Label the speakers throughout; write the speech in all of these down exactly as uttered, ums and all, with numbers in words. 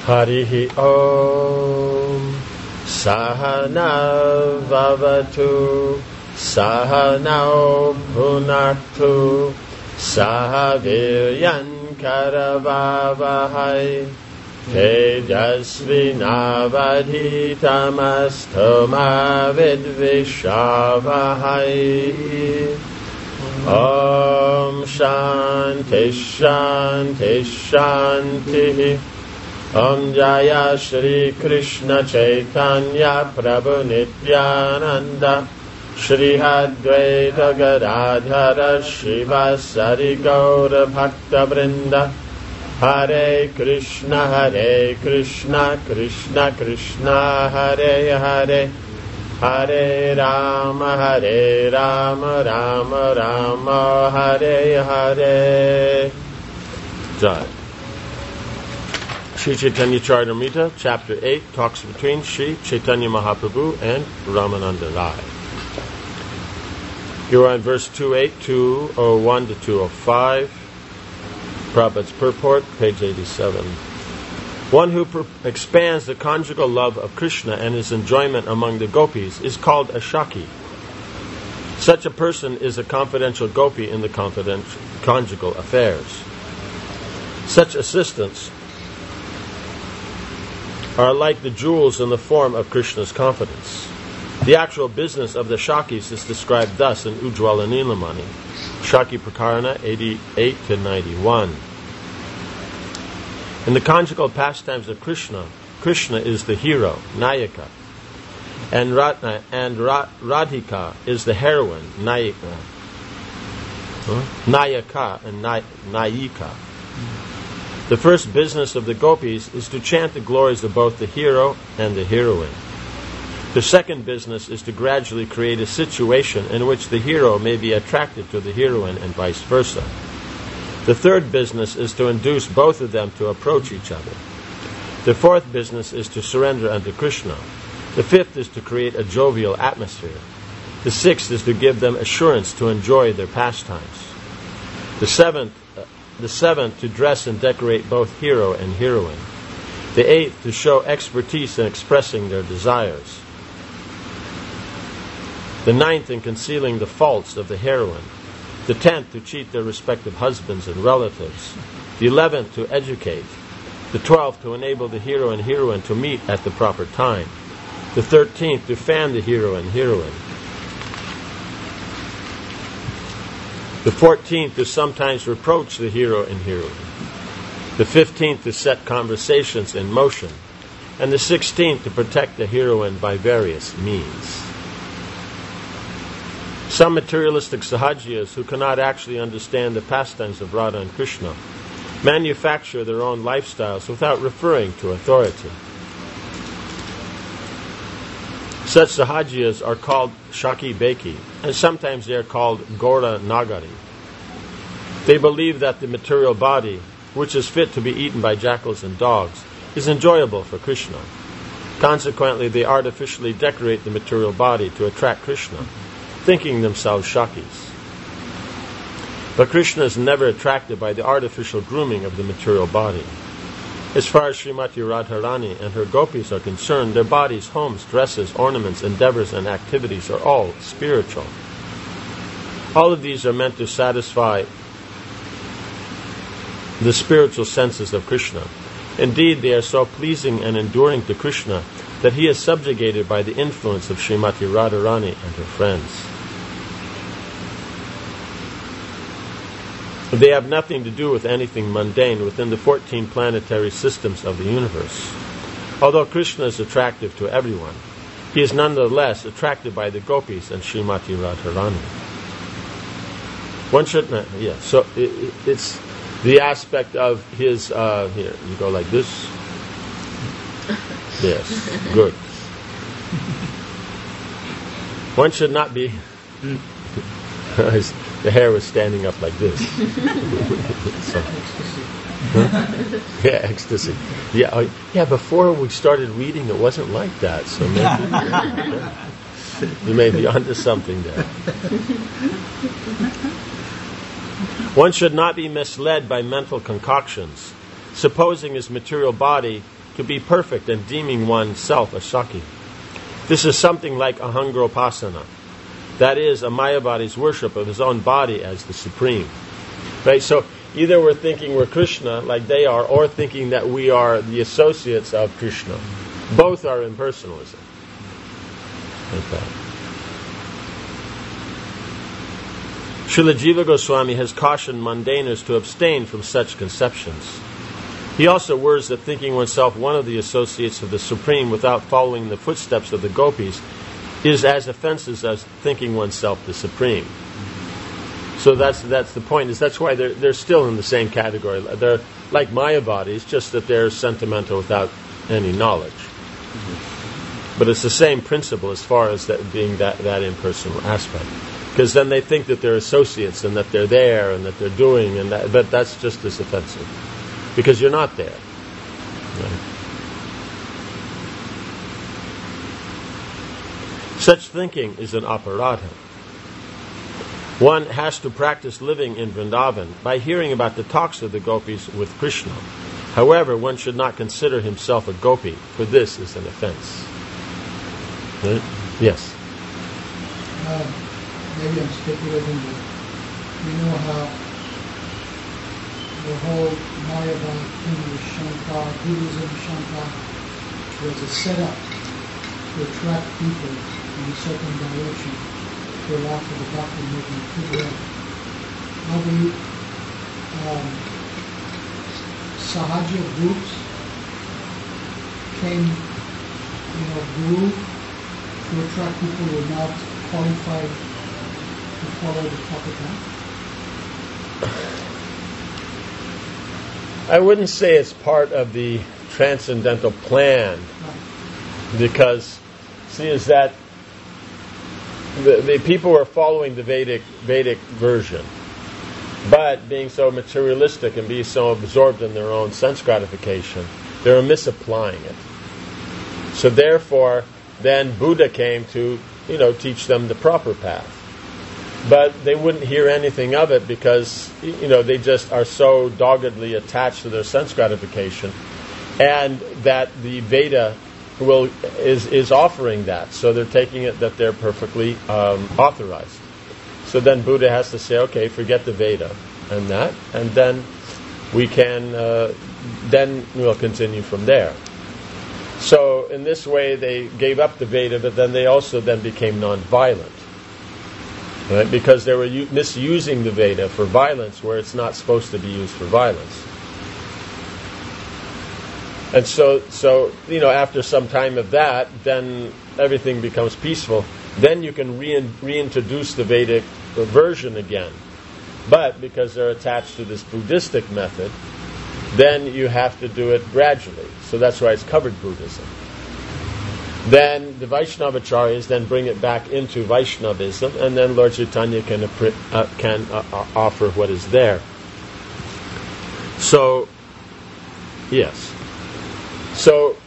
Speaker 1: Harihi Om. Sahana Vavatu. Sahana Bhunaktu. Sahaviryan Karavavahai. Tejasvinavadhitamastu ma vidvishavahai. Om Shanti Shanti Shanti. Om Jaya Shri Krishna Chaitanya Prabhu Nityananda Shri Advaita Gadadhara Shivasari Gaura Bhakta Vrinda. Hare Krishna Hare Krishna Krishna Krishna Hare Hare Hare Rama Hare Rama Rama Rama Hare Hare. Jai. Sri Chaitanya Charitamrita, Chapter eight, talks between Sri Chaitanya Mahaprabhu and Ramananda Rai. You are on verse two eight, two oh one to two oh five. Prabhupada's purport, page eighty-seven. One who per- expands the conjugal love of Krishna and his enjoyment among the gopis is called a Shaki. Such a person is a confidential gopi in the confidential conjugal affairs. Such assistants are like the jewels in the form of Krishna's confidence. The actual business of the Shakis is described thus in Ujjvala Nilamani, Shaki Prakarana eighty-eight to ninety-one. In the conjugal pastimes of Krishna, Krishna is the hero, Nayaka, and Ratna and Ra- Radhika is the heroine, Nayika. Huh? Nayaka and Nay- Nayika. The first business of the gopis is to chant the glories of both the hero and the heroine. The second business is to gradually create a situation in which the hero may be attracted to the heroine and vice versa. The third business is to induce both of them to approach each other. The fourth business is to surrender unto Krishna. The fifth is to create a jovial atmosphere. The sixth is to give them assurance to enjoy their pastimes. The seventh, uh, the seventh to dress and decorate both hero and heroine. The eighth to show expertise in expressing their desires. The ninth in concealing the faults of the heroine. The tenth to cheat their respective husbands and relatives. The eleventh to educate. The twelfth to enable the hero and heroine to meet at the proper time. The thirteenth to fan the hero and heroine. The fourteenth to sometimes reproach the hero and heroine. The fifteenth to set conversations in motion. And the sixteenth to protect the heroine by various means. Some materialistic sahajiyas who cannot actually understand the pastimes of Radha and Krishna manufacture their own lifestyles without referring to authority. Such sahajiyas are called Shaki Beki, and sometimes they are called Gora Nagari. They believe that the material body, which is fit to be eaten by jackals and dogs, is enjoyable for Krishna. Consequently, they artificially decorate the material body to attract Krishna, thinking themselves Shakis. But Krishna is never attracted by the artificial grooming of the material body. As far as Srimati Radharani and her gopis are concerned, their bodies, homes, dresses, ornaments, endeavors, and activities are all spiritual. All of these are meant to satisfy the spiritual senses of Krishna. Indeed, they are so pleasing and enduring to Krishna that he is subjugated by the influence of Srimati Radharani and her friends. They have nothing to do with anything mundane within the fourteen planetary systems of the universe. Although Krishna is attractive to everyone, he is nonetheless attracted by the gopis and Srimati Radharani. One should not, yeah, so it, it's the aspect of his, uh, here, you go like this. Yes, good. One should not be... The hair was standing up like this. So, huh? Yeah, ecstasy. Yeah, uh, yeah. Before we started reading, it wasn't like that. So maybe you may be onto something there. One should not be misled by mental concoctions, supposing his material body to be perfect and deeming oneself a Sakhi. This is something like Ahangropasana. That is, a Mayavadi's worship of his own body as the supreme. Right? So either we're thinking we're Krishna, like they are, or thinking that we are the associates of Krishna. Both are impersonalism. Like that. Srila Jiva Goswami has cautioned mundaners to abstain from such conceptions. He also words that thinking oneself one of the associates of the Supreme without following the footsteps of the gopis is as offensive as thinking oneself the Supreme. So that's that's the point. Is that's why they're they're still in the same category. They're like Mayavadis, just that they're sentimental without any knowledge. Mm-hmm. But it's the same principle as far as that being that, that impersonal aspect. Because then they think that they're associates and that they're there and that they're doing, and that, but that's just as offensive. Because you're not there. Right? Such thinking is an aparadha. One has to practice living in Vrindavan by hearing about the talks of the gopis with Krishna. However, one should not consider himself a gopi, for this is an offense. Right? Yes?
Speaker 2: Uh, maybe I'm speculating, but you know how the whole Mayavada thing with Shankar, Buddhism, Shankar, was a setup to attract people in a certain direction to allow for the bhakti movement to grow. Now the um, Sahaja groups came, you know, grew to attract people who were not qualified to follow the proper path.
Speaker 1: I wouldn't say it's part of the transcendental plan, because, see, is that the, the people were following the Vedic Vedic version, but being so materialistic and being so absorbed in their own sense gratification, they were misapplying it. So therefore, then Buddha came to, you know, teach them the proper path. But they wouldn't hear anything of it because, you know, they just are so doggedly attached to their sense gratification, and that the Veda will is is offering that. So they're taking it that they're perfectly um, authorized. So then Buddha has to say, okay, forget the Veda and that, and then we can, uh, then we'll continue from there. So in this way, they gave up the Veda, but then they also then became non-violent. Right? Because they were u- misusing the Veda for violence where it's not supposed to be used for violence. And so, so you know, after some time of that, then everything becomes peaceful. Then you can rein- reintroduce the Vedic version again. But because they're attached to this Buddhistic method, then you have to do it gradually. So that's why it's covered Buddhism. Then the Vaishnavacharyas then bring it back into Vaishnavism, and then Lord Chaitanya can uh, can uh, uh, offer what is there. So, yes. So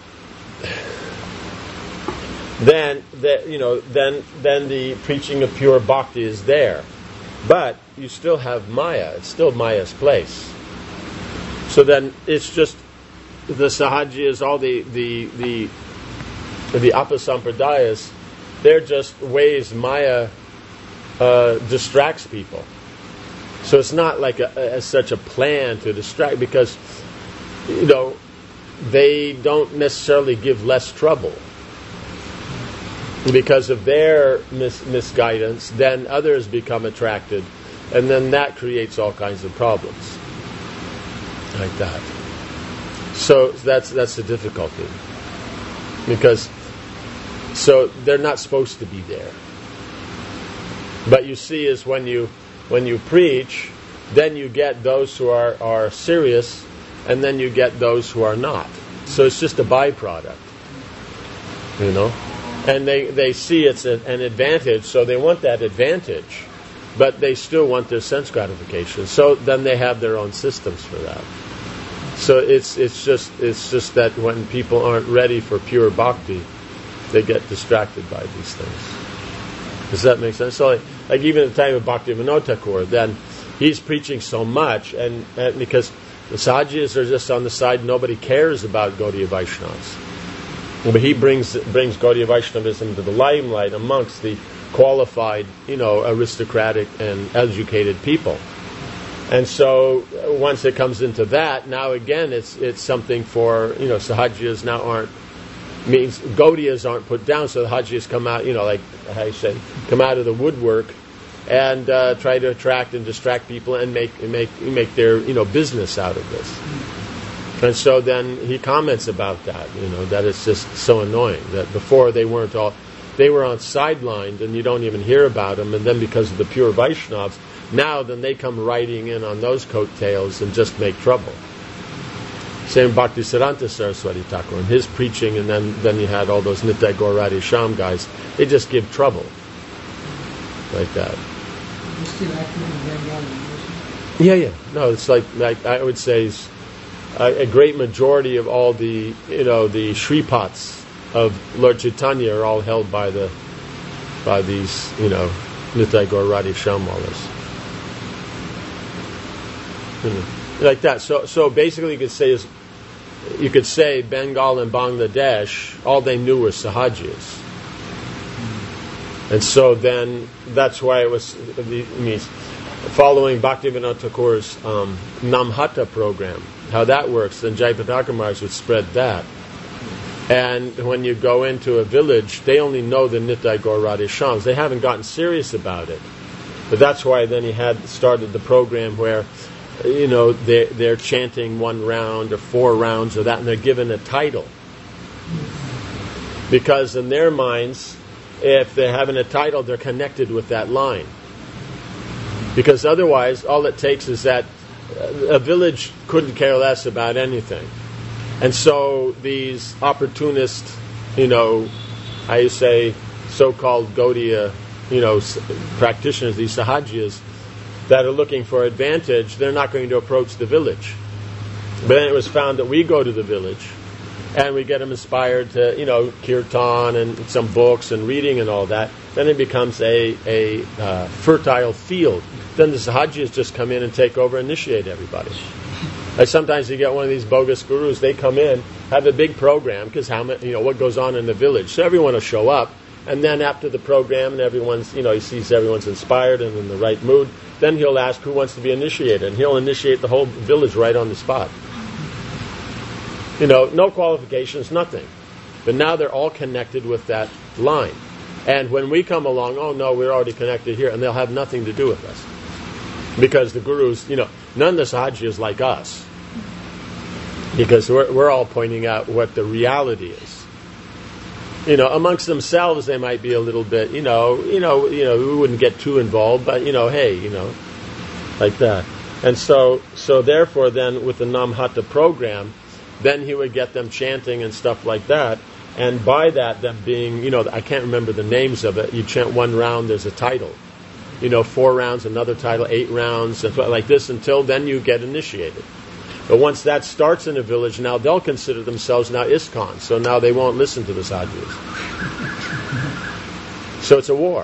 Speaker 1: then, the, you know, then then the preaching of pure bhakti is there, but you still have Maya. It's still Maya's place. So then it's just the Sahajiyas, all the the the the Apasampradayas, they're just ways Maya uh, distracts people. So it's not like a, a, as such a plan to distract, because, you know, they don't necessarily give less trouble. Because of their mis- misguidance, then others become attracted, and then that creates all kinds of problems. Like that. So that's that's the difficulty. Because so they're not supposed to be there. But you see, is when you when you preach, then you get those who are, are serious, and then you get those who are not. So it's just a byproduct. You know? And they, they see it's a, an advantage, so they want that advantage, but they still want their sense gratification. So then they have their own systems for that. So it's it's just it's just that when people aren't ready for pure bhakti, they get distracted by these things. Does that make sense? So like, like even at the time of Bhaktivinoda Thakur, then he's preaching so much, and, and because The Sahajiyas are just on the side. Nobody cares about Gaudiya Vaishnavas. But he brings brings Gaudiya Vaishnavism to the limelight amongst the qualified, you know, aristocratic and educated people. And so uh, once it comes into that, now again it's it's something for, you know, Sahajiyas now aren't, means Gaudiyas aren't put down, so the Hajiyas come out, you know, like how you say, come out of the woodwork and uh, try to attract and distract people and make make make their, you know, business out of this. And so then he comments about that, you know, that it's just so annoying that before they weren't all, they were on sidelined and you don't even hear about them, and then because of the pure Vaishnavas, now then they come riding in on those coattails and just make trouble. Same Bhaktisiddhanta Saraswati Thakur and his preaching, and then, then you had all those Nitya Gaur Radhe Shyam guys. They just give trouble like that.
Speaker 2: They're still active in Bengal, isn't it?
Speaker 1: Yeah, yeah. No, it's like, like I would say is a, a great majority of all the, you know, the Shripats of Lord Chaitanya are all held by the by these, you know, Nitya Gaur Radhe Shyam Walas. You know, like that. So, so basically, you could say is, you could say Bengal and Bangladesh, all they knew were Sahajiyas, and so then that's why it was. It means following Bhaktivinoda Thakur's um, Namhata program, how that works. Then Jayapataka Maharaj would spread that, and when you go into a village, they only know the Nitya Gaur Radhe Shyams. They haven't gotten serious about it, but that's why then he had started the program where, you know, they're, they're chanting one round or four rounds or that, and they're given a title. Because in their minds, if they're having a title, they're connected with that line. Because otherwise, all it takes is that a village couldn't care less about anything. And so these opportunist, you know, I say so-called Gaudiya, you know, practitioners, these Sahajiyas, that are looking for advantage, they're not going to approach the village. But then it was found that we go to the village and we get them inspired to, you know, kirtan and some books and reading and all that. Then it becomes a, a uh, fertile field. Then the Sahajiyas just come in and take over and initiate everybody. Like sometimes you get one of these bogus gurus, they come in, have a big program, because how many, you know, what goes on in the village. So everyone will show up, and then after the program and everyone's, you know, he sees everyone's inspired and in the right mood, then he'll ask who wants to be initiated, and he'll initiate the whole village right on the spot. You know, no qualifications, nothing. But now they're all connected with that line. And when we come along, oh no, we're already connected here, and they'll have nothing to do with us. Because the gurus, you know, none of the Sahajiyas like us. Because we're, we're all pointing out what the reality is. You know, amongst themselves they might be a little bit, you know, you know, you know, we wouldn't get too involved, but you know, hey, you know, like that. And so, so therefore, then with the Namhata program, then he would get them chanting and stuff like that. And by that, them being, you know, I can't remember the names of it. You chant one round, there's a title. You know, four rounds, another title, eight rounds, and like this until then you get initiated. But once that starts in a village, now they'll consider themselves now ISKCON. So now they won't listen to the sadhus. So it's a war.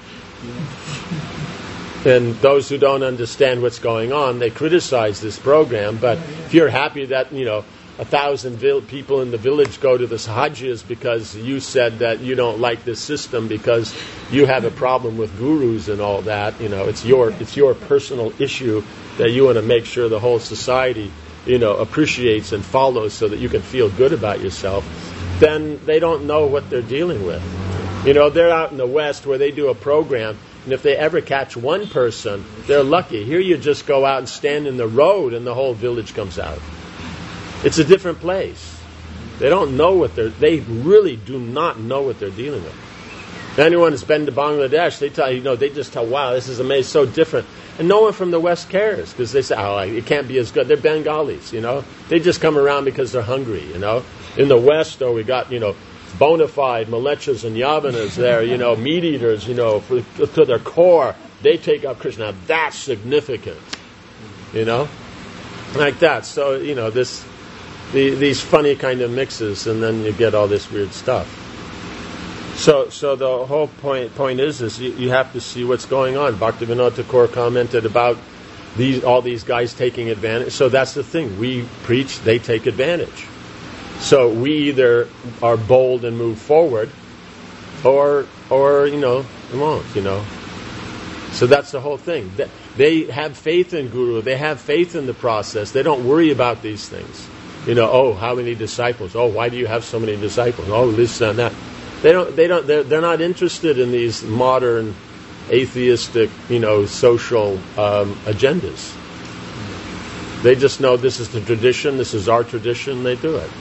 Speaker 1: And those who don't understand what's going on, they criticize this program. But if you're happy that, you know, a thousand vil- people in the village go to the Sahajiyas because you said that you don't like this system because you have a problem with gurus and all that, you know, it's your it's your personal issue that you want to make sure the whole society, you know, appreciates and follows so that you can feel good about yourself, then they don't know what they're dealing with. You know, they're out in the West where they do a program, and if they ever catch one person, they're lucky. Here you just go out and stand in the road and the whole village comes out. It's a different place. They don't know what they're, they really do not know what they're dealing with. Anyone who's been to Bangladesh, they tell you, know, they just tell, wow, this is amazing, so different. And no one from the West cares, because they say, oh, it can't be as good. They're Bengalis, you know. They just come around because they're hungry, you know. In the West, oh, we got, you know, bona fide Malechas and Yavanas there, you know, meat eaters, you know, for, to their core. They take up Krishna. Now, that's significant, you know. Like that. So, you know, this... The, these funny kind of mixes, and then you get all this weird stuff. So, so the whole point point is, is you, you have to see what's going on. Bhaktivinoda Thakur commented about these all these guys taking advantage. So that's the thing. We preach, they take advantage. So we either are bold and move forward, or or you know won't. You know. So that's the whole thing. They have faith in Guru. They have faith in the process. They don't worry about these things. You know, oh, how many disciples? Oh, why do you have so many disciples? Oh, this and that. They don't. They don't. They're, they're not interested in these modern, atheistic, you know, social um, agendas. They just know this is the tradition. This is our tradition. They do it.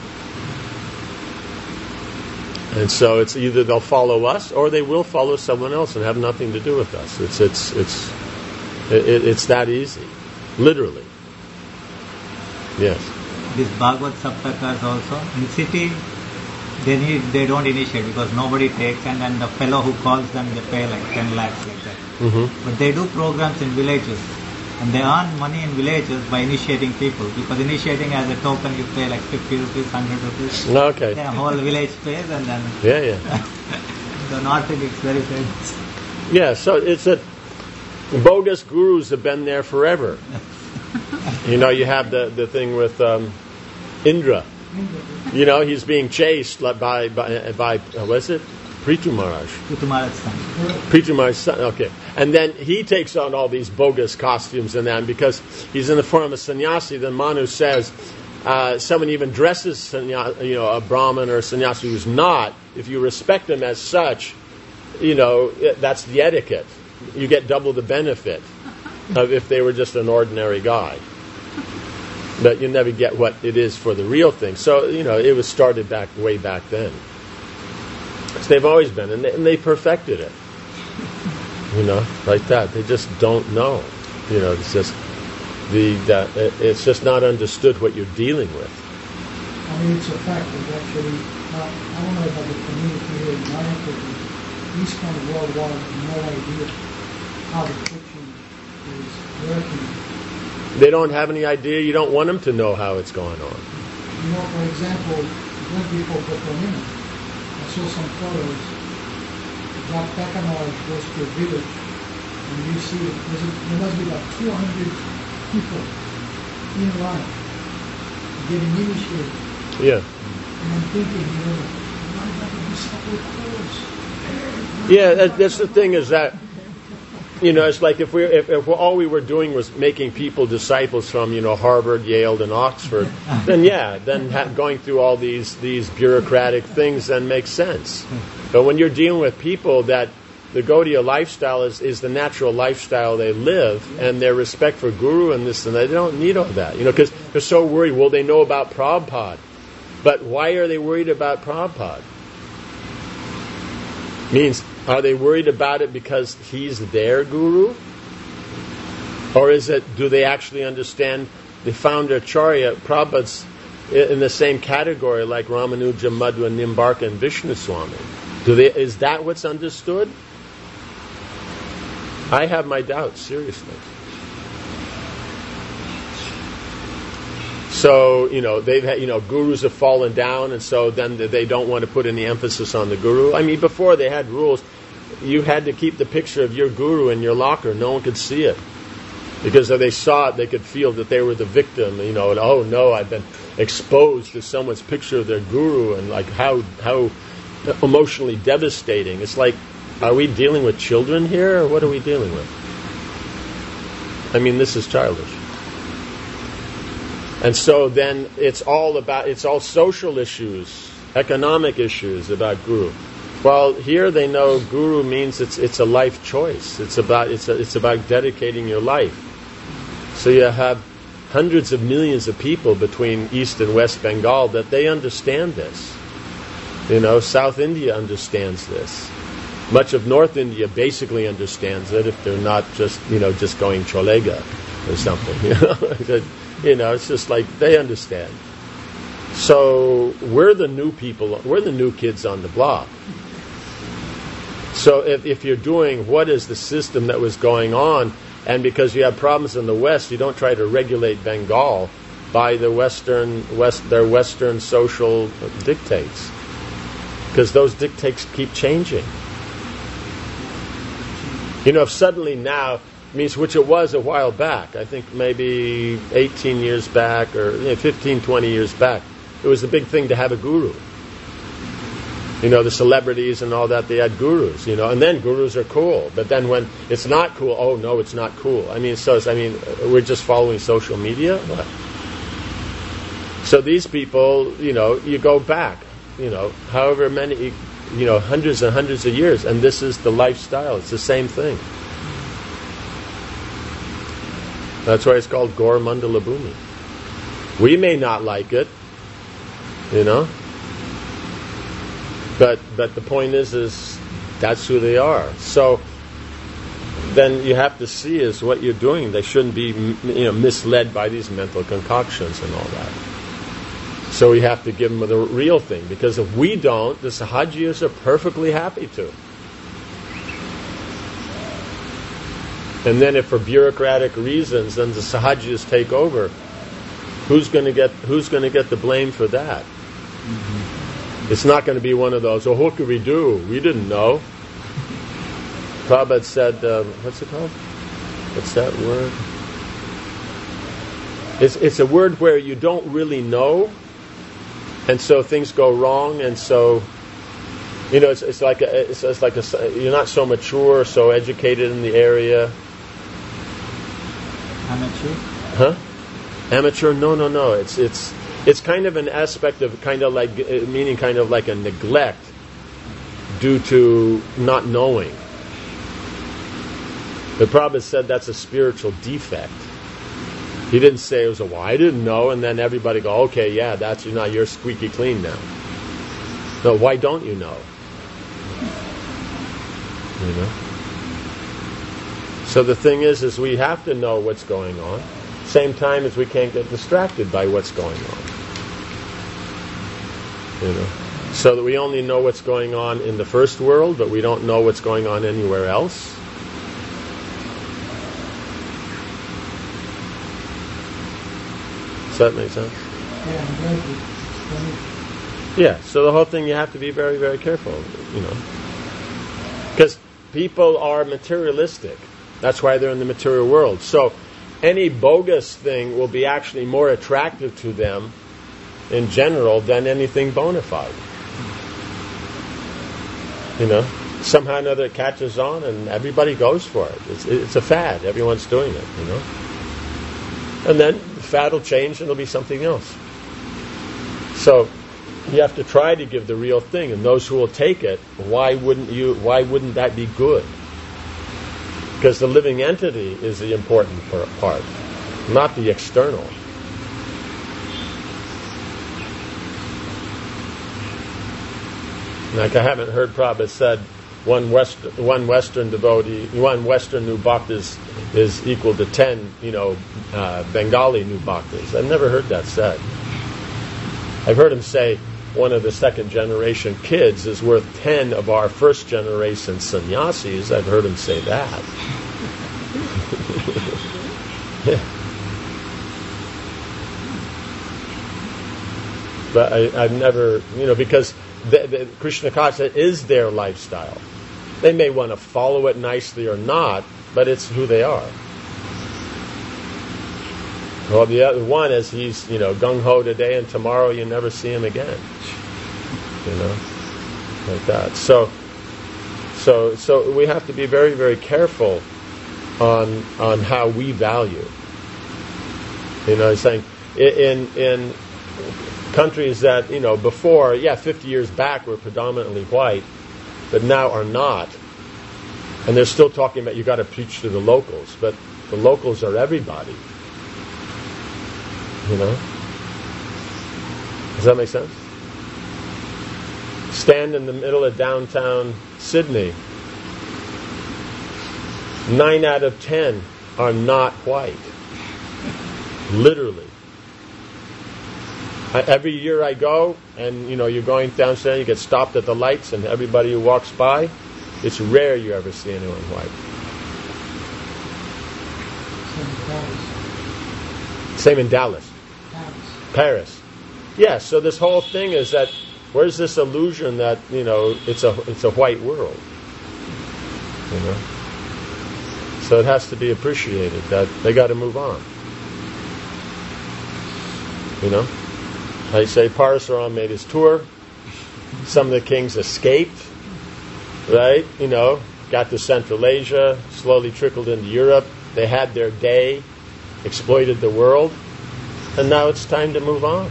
Speaker 1: And so it's either they'll follow us or they will follow someone else and have nothing to do with us. It's it's it's it, it's that easy, literally. Yes.
Speaker 3: This Bhagavad Saptakas also in city, they need they don't initiate because nobody takes, and then the fellow who calls them, they pay like ten lakhs like that.
Speaker 1: Mm-hmm.
Speaker 3: But they do programs in villages, and they earn money in villages by initiating people, because initiating as a token you pay like fifty rupees, one hundred rupees.
Speaker 1: Okay.
Speaker 3: Yeah, whole village pays, and then
Speaker 1: yeah, yeah.
Speaker 3: the North Indic is very famous.
Speaker 1: Yeah, so it's a bogus gurus have been there forever. You know, you have the the thing with um, Indra. You know, he's being chased by by by uh, what is it? Prithu Maharaj.
Speaker 3: Prithu Maharaj's son.
Speaker 1: Prithu Maharaj's son. Okay, and then he takes on all these bogus costumes and that, because he's in the form of a sannyasi. Then Manu says, uh, someone even dresses sannyasi, you know, a Brahmin or a sannyasi who's not. If you respect him as such, you know, that's the etiquette. You get double the benefit of if they were just an ordinary guy. But you never get what it is for the real thing. So, you know, it was started back way back then. So they've always been, and they, and they perfected it. You know, like that. They just don't know. You know, it's just the, the it's just not understood what you're dealing with.
Speaker 2: I mean, it's a fact that actually, uh, I don't know about the community here in America, but these kind of worldwide have no idea how the preaching is working.
Speaker 1: They don't have any idea. You don't want them to know how it's going on.
Speaker 2: You know, for example, when people go to Minna, I saw some photos. That Takamara goes to a village, and you see there's a, there must be about two hundred people in line getting initiated.
Speaker 1: Yeah.
Speaker 2: And I'm thinking, you know, why not do separate course?
Speaker 1: Yeah, that, that's the thing is that, you know, it's like if we if, if all we were doing was making people disciples from, you know, Harvard, Yale, and Oxford, then yeah, then ha- going through all these these bureaucratic things then makes sense. But when you're dealing with people that the Gaudiya lifestyle is, is the natural lifestyle they live, and their respect for Guru and this and that, they don't need all that, you know, because they're so worried. Well, they know about Prabhupada, but why are they worried about Prabhupada? Means, are they worried about it because he's their guru? Or is it, do they actually understand the founder Acharya, Prabhupada's in the same category like Ramanuja, Madhva, Nimbarka, and Vishnu Swami? Do they, is that what's understood? I have my doubts, seriously. So, you know, they've had, you know, gurus have fallen down, and so then they don't want to put any emphasis on the guru. I mean, before they had rules, you had to keep the picture of your guru in your locker. No one could see it. Because if they saw it, they could feel that they were the victim, you know, and oh no, I've been exposed to someone's picture of their guru, and like how how emotionally devastating. It's like, are we dealing with children here, or what are we dealing with? I mean, this is childish. And so then it's all about, it's all social issues, economic issues about guru. Well, here they know guru means it's it's a life choice. It's about it's a, it's about dedicating your life. So you have hundreds of millions of people between East and West Bengal that they understand this. You know, South India understands this. Much of North India basically understands it if they're not just, you know, just going cholega or something. You know, you know, it's just like they understand. So we're the new people, we're the new kids on the block. So if, if you're doing what is the system that was going on, and because you have problems in the West, you don't try to regulate Bengal by the Western West their Western social dictates, because those dictates keep changing. You know, if suddenly now means which it was a while back. I think maybe eighteen years back or you know, fifteen, twenty years back. It was the big thing to have a guru. You know, the celebrities and all that, they had gurus, you know, and then gurus are cool. But then when it's not cool, oh, no, it's not cool. I mean, so, I mean, we're just following social media? What? So these people, you know, you go back, you know, however many, you know, hundreds and hundreds of years, and this is the lifestyle. It's the same thing. That's why it's called Gaur Mandala Bhumi. We may not like it, you know, but but the point is, is that's who they are. So then you have to see is what you're doing. They shouldn't be, you know, misled by these mental concoctions and all that. So we have to give them the real thing, because if we don't, the Sahajiyas are perfectly happy to. And then if for bureaucratic reasons, then the Sahajiyas take over, who's going to get who's going to get the blame for that? Mm-hmm. It's not going to be one of those, oh, what could we do? We didn't know. Prabhupada said, uh, what's it called? What's that word? It's, it's a word where you don't really know, and so things go wrong, and so, you know, it's, it's like a, it's, it's like a, you're not so mature, so educated in the area.
Speaker 3: Amateur?
Speaker 1: Huh? Amateur? No, no, no. It's it's it's kind of an aspect of kind of like meaning kind of like a neglect due to not knowing. The Prabhupada said that's a spiritual defect. He didn't say it was a well, I didn't know, and then everybody go, okay, yeah, that's you're not you're squeaky clean now. No, why don't you know? You know. So the thing is, is we have to know what's going on. Same time as we can't get distracted by what's going on. You know, so that we only know what's going on in the first world, but we don't know what's going on anywhere else. Does that make sense?
Speaker 2: Yeah, I'm glad you explained.
Speaker 1: Yeah. So the whole thing, you have to be very, very careful. You know, because people are materialistic. That's why they're in the material world. So any bogus thing will be actually more attractive to them in general than anything bona fide. You know, somehow or another it catches on and everybody goes for it. It's, it's a fad. Everyone's doing it, you know. And then the fad will change and it'll be something else. So you have to try to give the real thing, and those who will take it, why wouldn't you? Why wouldn't that be good? Because the living entity is the important part, not the external. Like I haven't heard Prabhupada said one West, one Western devotee, one Western new bhaktas is equal to ten, you know, uh, Bengali new bhaktas. I've never heard that said. I've heard him say one of the second generation kids is worth ten of our first generation sannyasis. I've heard him say that. Yeah. But I, I've never, you know, because the, the Krishna consciousness is their lifestyle. They may want to follow it nicely or not, but it's who they are. Well, the other one is he's, you know, gung-ho today, and tomorrow you never see him again. You know, like that. So, so, so we have to be very, very careful on on how we value. You know, saying in in countries that, you know, before, yeah, fifty years back were predominantly white, but now are not, and they're still talking about you got to preach to the locals, but the locals are everybody. You know, does that make sense? Stand in the middle of downtown Sydney. Nine out of ten are not white. Literally. I, every year I go, and you know, you're going downstairs, you get stopped at the lights, and everybody who walks by, it's rare you ever see anyone white. Same in Dallas.
Speaker 2: Paris.
Speaker 1: Paris. Yeah, so this whole thing is that where's this illusion that, you know, it's a it's a white world? You know? So it has to be appreciated that they got to move on. You know? I say Parasuram made his tour. Some of the kings escaped, right? You know, got to Central Asia, slowly trickled into Europe. They had their day, exploited the world, and now it's time to move on.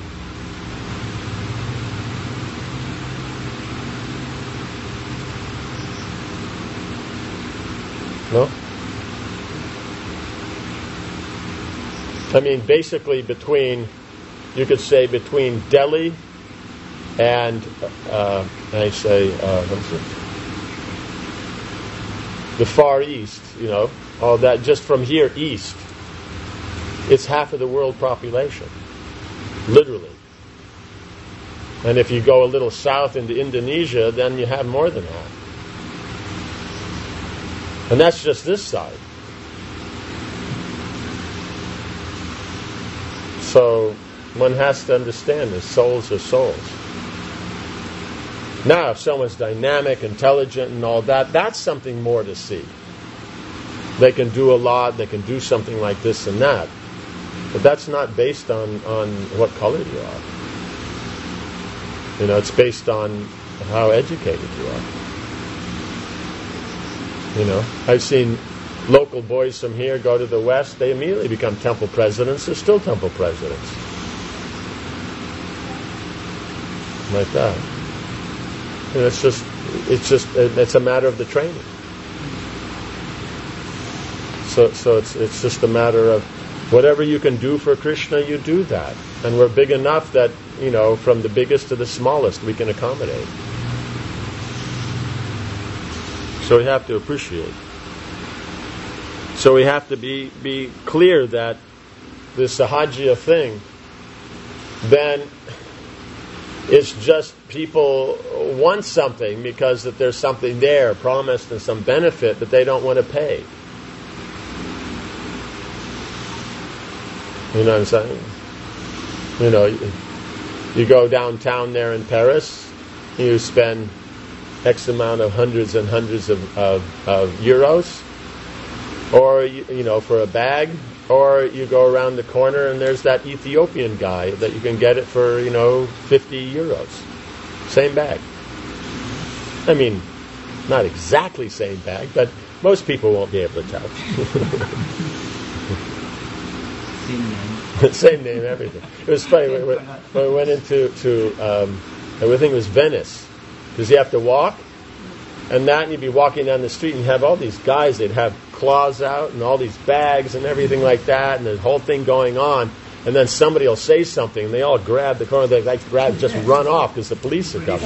Speaker 1: No? I mean, basically between, you could say between Delhi and, uh, I say, uh, what's it? The Far East, you know, all that, just from here east, it's half of the world population, literally. And if you go a little south into Indonesia, then you have more than half. And that's just this side. So one has to understand this. Souls are souls. Now, if someone's dynamic, intelligent, and all that, that's something more to see. They can do a lot. They can do something like this and that. But that's not based on, on what color you are. You know, it's based on how educated you are. You know, I've seen local boys from here go to the West. They immediately become temple presidents. They're still temple presidents. Like that. You know, it's just, it's just, it's a matter of the training. So, so it's it's just a matter of whatever you can do for Krishna, you do that. And we're big enough that, you know, from the biggest to the smallest, we can accommodate. So we have to appreciate. So we have to be, be clear that this Sahajya thing, then it's just people want something because that there's something there, promised and some benefit that they don't want to pay. You know what I'm saying? You know, you, you go downtown there in Paris, you spend X amount of hundreds and hundreds of, of, of euros, or, you, you know, for a bag, or you go around the corner and there's that Ethiopian guy that you can get it for, you know, fifty euros. Same bag. I mean, not exactly same bag, but most people won't be able to tell.
Speaker 3: Same name.
Speaker 1: Same name, everything. It was funny when we, when we went into to, um, I think it was Venice, because you have to walk, and that, and you'd be walking down the street and you have all these guys, they'd have claws out and all these bags and everything like that, and the whole thing going on, and then somebody will say something, and they all grab the corner, they like grab, just run off because the police are coming.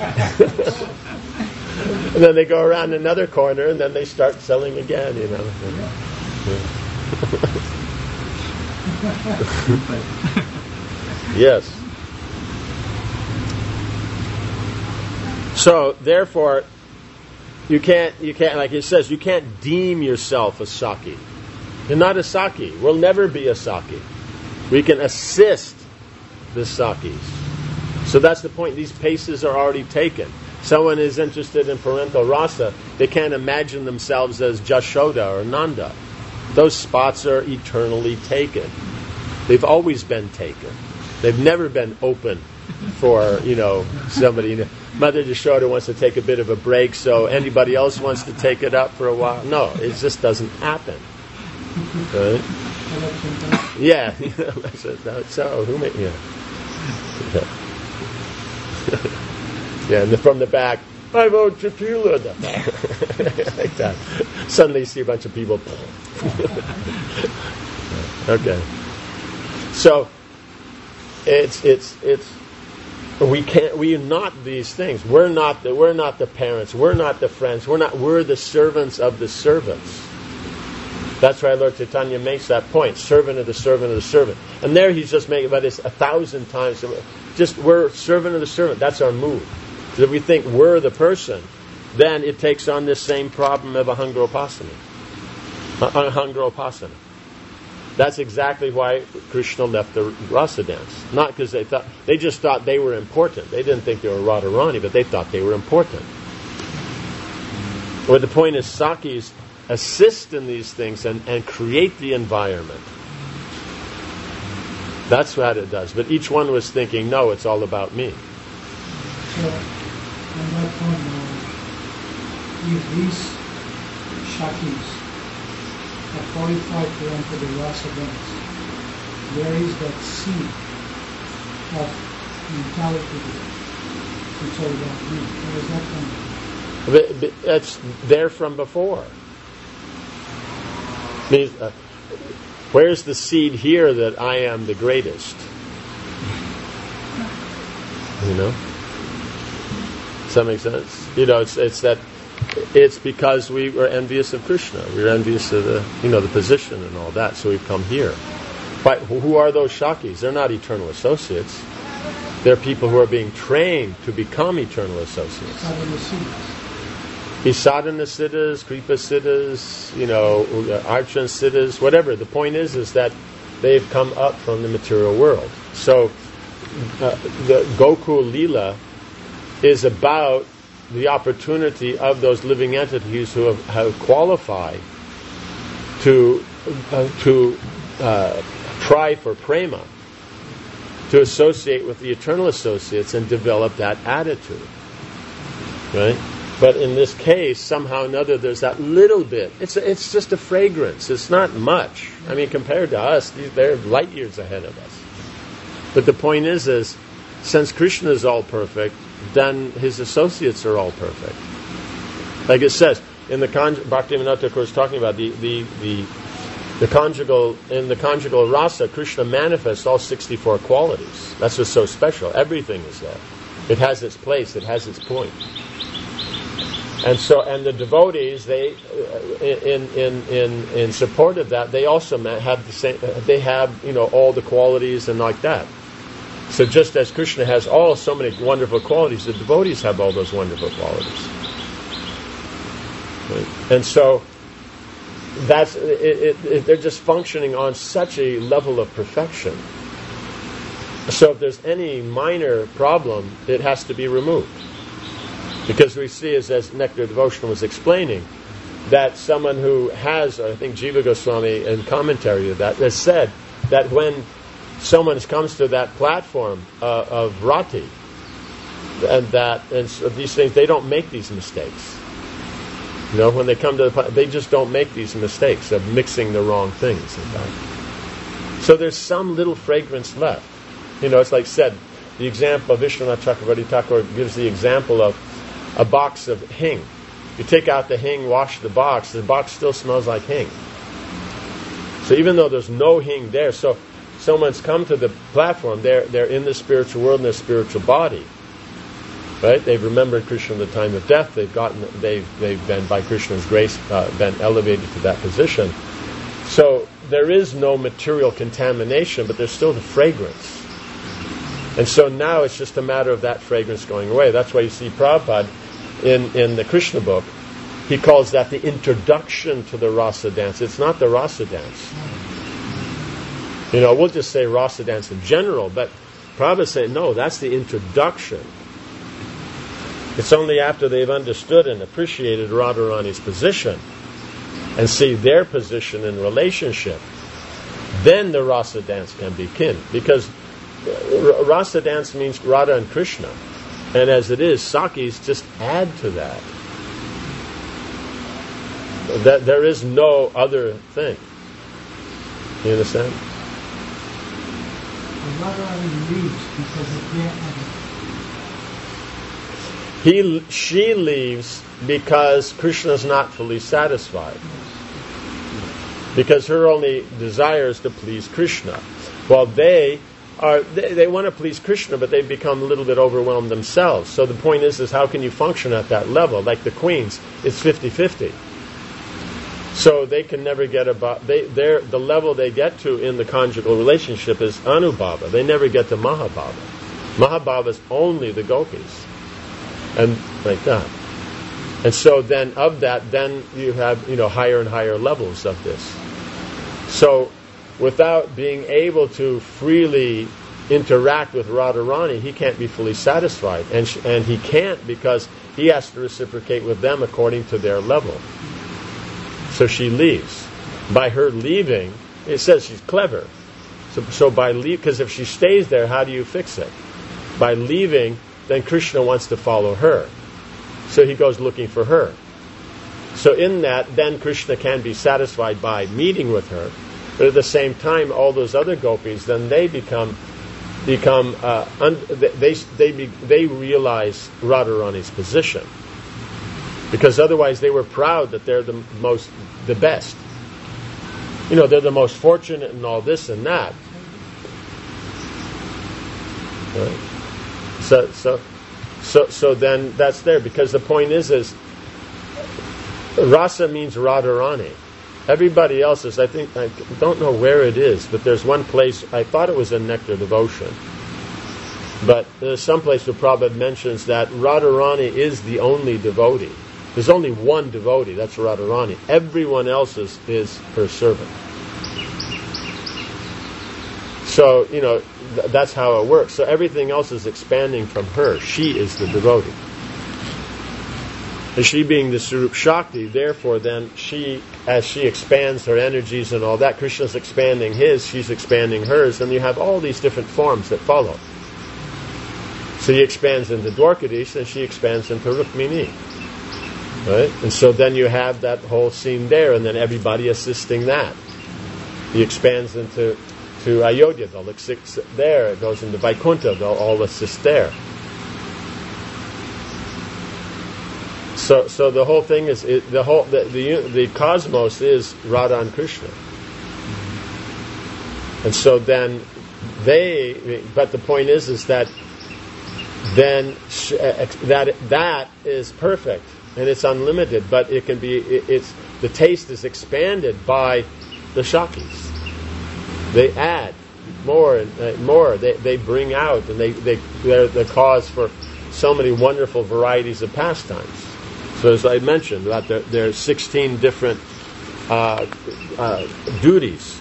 Speaker 1: And then they go around another corner, and then they start selling again, you know. Yes. So, therefore, you can't, you can't, like it says, you can't deem yourself a Saki. You're not a Saki. We'll never be a Saki. We can assist the Sakis. So that's the point. These paces are already taken. Someone is interested in parental rasa, they can't imagine themselves as Jashoda or Nanda. Those spots are eternally taken. They've always been taken. They've never been open for, you know, somebody. You know, Mother Jashoda wants to take a bit of a break, so anybody else wants to take it up for a while. No, it just doesn't happen. Right? Yeah. So, who made, yeah. Yeah, and the, from the back, I vote Tripula. Like that. Suddenly you see a bunch of people. Okay. So, it's, it's, it's, we can't, we are not these things. We're not the, we're not the parents. We're not the friends. We're not, we're the servants of the servants. That's why Lord Chaitanya makes that point. Servant of the servant of the servant. And there he's just making about this a thousand times. Just, we're servant of the servant. That's our mood. So if we think we're the person, then it takes on this same problem of ahangaropasana. Ahangaropasana. That's exactly why Krishna left the rasa dance. Not because they thought, they just thought they were important. They didn't think they were Radharani, but they thought they were important. Well, the point is, Sakis assist in these things and, and create the environment. That's what it does. But each one was thinking, no, it's all about me.
Speaker 2: So, on that point, uh, if these Shaktis are qualified to enter the rasa dance, there is that seed of mentality there. It's all about me. Where is that coming from?
Speaker 1: But, but that's there from before. Means, uh, where's the seed here that I am the greatest? You know? Does that make sense? You know, it's it's that it's because we were envious of Krishna. We were envious of the you know the position and all that, so we've come here. But who are those Shaktis? They're not eternal associates. They're people who are being trained to become eternal associates. Sadhana siddhas, Kripa siddhas, you know, Archan siddhas, whatever. The point is, is that they've come up from the material world. So uh, the Gokul Leela is about the opportunity of those living entities who have, have qualified to uh, to uh, try for prema, to associate with the eternal associates and develop that attitude, right? But in this case, somehow or another, there's that little bit. It's a, it's just a fragrance. It's not much. I mean, compared to us, they're light years ahead of us. But the point is, is since Krishna is all perfect, then his associates are all perfect. Like it says in the con- Bhaktivinoda Thakur is talking about the the the the conjugal in the conjugal rasa, Krishna manifests all sixty-four qualities. That's what's so special. Everything is there. It has its place. It has its point. And so, and the devotees, they, in in in in support of that, they also have the same. They have, you know, all the qualities and like that. So, just as Krishna has all so many wonderful qualities, the devotees have all those wonderful qualities. Right? And so, that's it, it, it, they're just functioning on such a level of perfection. So, if there's any minor problem, it has to be removed. Because we see, as, as Nectar Devotional was explaining, that someone who has, I think Jiva Goswami in commentary of that, has said that when someone comes to that platform uh, of rati, and that and so these things, they don't make these mistakes. You know, when they come to the, they just don't make these mistakes of mixing the wrong things. In fact, so there's some little fragrance left. You know, it's like said, the example of Vishwanath Chakravarti Thakur gives the example of a box of hing. You take out the hing, wash the box, the box still smells like hing. So even though there's no hing there, so someone's come to the platform, they're they're in the spiritual world in their spiritual body. Right? They've remembered Krishna in the time of death, they've gotten they've they've been by Krishna's grace uh, been elevated to that position. So there is no material contamination, but there's still the fragrance. And so now it's just a matter of that fragrance going away. That's why you see Prabhupada in, in the Krishna book, he calls that the introduction to the rasa dance. It's not the rasa dance. You know, we'll just say rasa dance in general, but Prabhupada saying, no, that's the introduction. It's only after they've understood and appreciated Radharani's position and see their position in relationship, then the rasa dance can begin. Because rasa dance means Radha and Krishna. And as it is, Sakis just add to that. That there is no other thing. You understand?
Speaker 2: Radharani leaves because they can't have
Speaker 1: He, she leaves because Krishna is not fully satisfied. Because her only desire is to please Krishna. While they are, they, they want to please Krishna, but they've become a little bit overwhelmed themselves. So the point is, is how can you function at that level? Like the queens, it's fifty-fifty. So they can never get about, they, they're, the level they get to in the conjugal relationship is Anubhava. They never get to Mahabhava. Mahabhava is only the gopis. And like that. And so then of that, then you have, you know, higher and higher levels of this. So without being able to freely interact with Radharani, he can't be fully satisfied. And sh- and he can't because he has to reciprocate with them according to their level. So she leaves. By her leaving, it says she's clever. So, so by leave, because if she stays there, how do you fix it? By leaving, then Krishna wants to follow her. So he goes looking for her. So in that, then Krishna can be satisfied by meeting with her. But at the same time, all those other gopis, then they become, become uh, un- they they be, they realize Radharani's position, because otherwise they were proud that they're the most, the best. You know, they're the most fortunate and all this and that. Right? So so so so then that's there, because the point is is rasa means Radharani. Everybody else is, I think, I don't know where it is, but there's one place, I thought it was in Nectar Devotion, but there's some place where Prabhupada mentions that Radharani is the only devotee. There's only one devotee, that's Radharani. Everyone else is, is her servant. So, you know, th- that's how it works. So everything else is expanding from her. She is the devotee. And she being the Swarup Shakti, therefore then she, as she expands her energies and all that, Krishna's expanding his, she's expanding hers, and you have all these different forms that follow. So he expands into Dwarkadish, and she expands into Rukmini. Right? And so then you have that whole scene there, and then everybody assisting that. He expands into to Ayodhya, they'll assist there. It goes into Vaikuntha, they'll all assist there. So, so the whole thing is it, the whole the, the the cosmos is Radha and Krishna, and so then they. But the point is, is that then sh- that that is perfect and it's unlimited, but it can be. It, it's the taste is expanded by the Shaktis. They add more and uh, more. They they bring out, and they they they're the cause for so many wonderful varieties of pastimes. So as I mentioned, about there, there are sixteen different uh, uh, duties.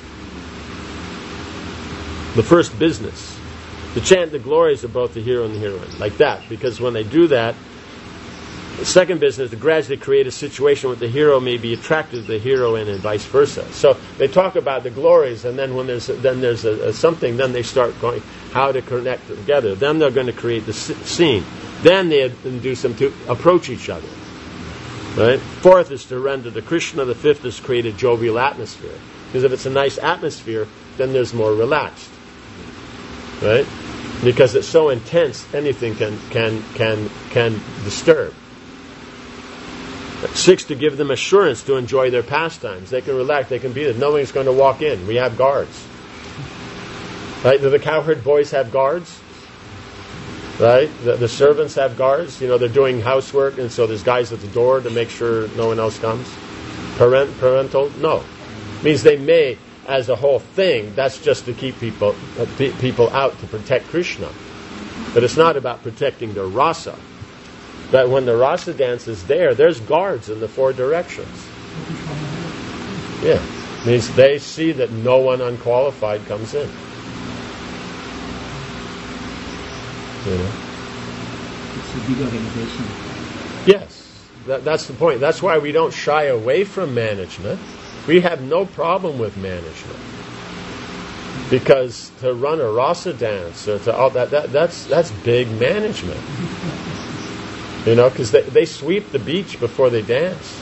Speaker 1: The first business, to chant the glories of both the hero and the heroine, like that. Because when they do that, the second business, to gradually create a situation where the hero may be attracted to the heroine and vice versa. So they talk about the glories, and then when there's a, then there's a, a something, then they start going how to connect together. Then they're going to create the scene. Then they induce them to approach each other. Right? Fourth is to render to Krishna. The fifth is to create a jovial atmosphere. Because if it's a nice atmosphere, then there's more relaxed. Right? Because it's so intense, anything can can can can disturb. Six, to give them assurance to enjoy their pastimes. They can relax, they can be there. No one's going to walk in. We have guards. Right? Do the cowherd boys have guards? Right? The, the servants have guards. You know, they're doing housework, and so there's guys at the door to make sure no one else comes. Parent, parental? No. It means they may, as a whole thing, that's just to keep people uh, pe- people out to protect Krishna. But it's not about protecting the rasa. But when the rasa dance is there, there's guards in the four directions. Yeah. It means they see that no one unqualified comes in. You know?
Speaker 3: It's a big organization.
Speaker 1: Yes, that, that's the point. That's why we don't shy away from management. We have no problem with management, because to run a rasa dance or to all that, that that's that's big management. You know, because they they sweep the beach before they dance.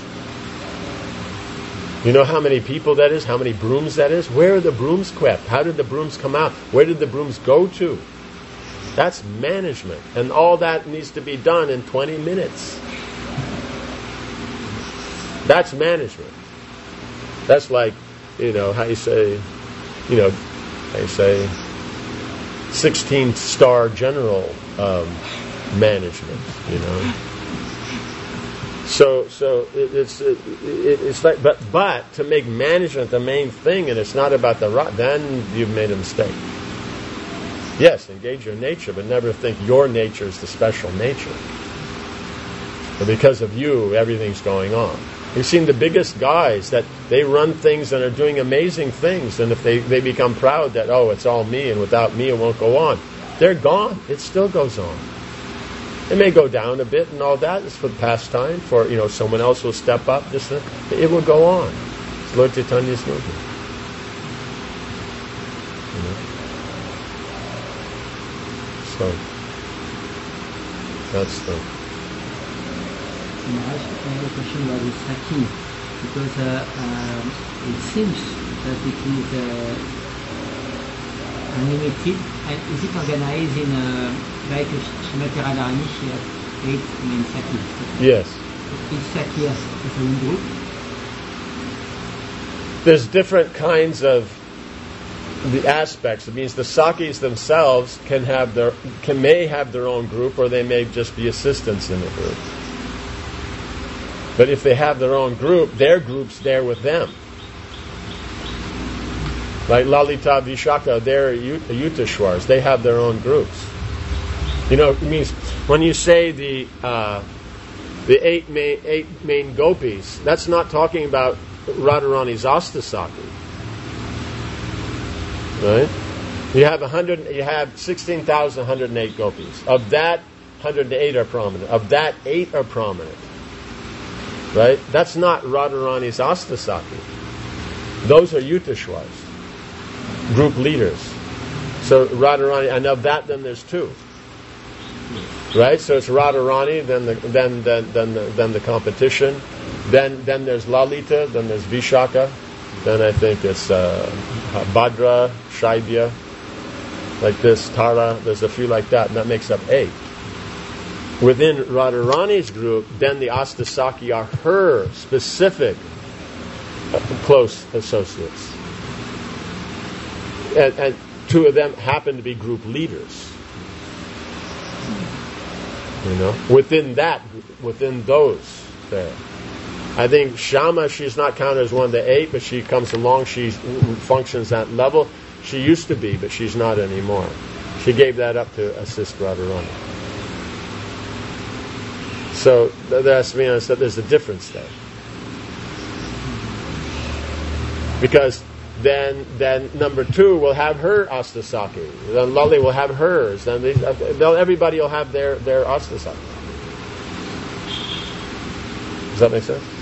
Speaker 1: You know how many people that is? How many brooms that is? Where are the brooms kept? How did the brooms come out? Where did the brooms go to? That's management. And all that needs to be done in twenty minutes. That's management. That's like, you know, how you say, you know, how you say, sixteen-star general um, management, you know. So, so it, it's it, it, it's like, but but to make management the main thing, and it's not about the rock, then you've made a mistake. Yes, engage your nature, but never think your nature is the special nature. But because of you, everything's going on. You've seen the biggest guys that they run things and are doing amazing things, and if they, they become proud that, oh, it's all me, and without me it won't go on, they're gone. It still goes on. It may go down a bit and all that. It's for pastime. For, you know, someone else will step up. Just uh, it will go on. It's Lord Chaitanya's movement. You know? So that's the.
Speaker 4: I have a question about this Saki, because uh, um, it seems that it is uh, unlimited, and is it organized in uh, like Srimati Radharani, she has eight main Saki?
Speaker 1: Yes.
Speaker 4: Each Saki has its own group?
Speaker 1: There's different kinds of the aspects. It means the Sakis themselves can have their can may have their own group, or they may just be assistants in the group. But if they have their own group, their group's there with them. Like Lalita Vishaka, they're Yutashwars. They have their own groups. You know, it means when you say the uh, the eight main eight main gopis, that's not talking about Radharani's Astasaki. Right? You have a hundred. You have sixteen thousand one hundred and eight gopis. Of that, one hundred and eight are prominent. Of that, eight are prominent. Right? That's not Radharani's Astasaki. Those are Yutashwars, group leaders. So Radharani, and of that, then there's two. Right? So it's Radharani, then the then then then the, then the competition, then then there's Lalita, then there's Vishaka, then I think it's uh, Bhadra, Shaibya, like this, Tara. There's a few like that, and that makes up eight. Within Radharani's group, then the Astasaki are her specific uh, close associates. And, and two of them happen to be group leaders. You know, within that, within those there. I think Shama, she's not counted as one of the eight, but she comes along, she functions at level. She used to be, but she's not anymore. She gave that up to assist Radharani. So that's being honest, that there's a difference there, because then then number two will have her Astasaki, then Lali will have hers, then these, everybody will have their their Astasaki. Does that make sense?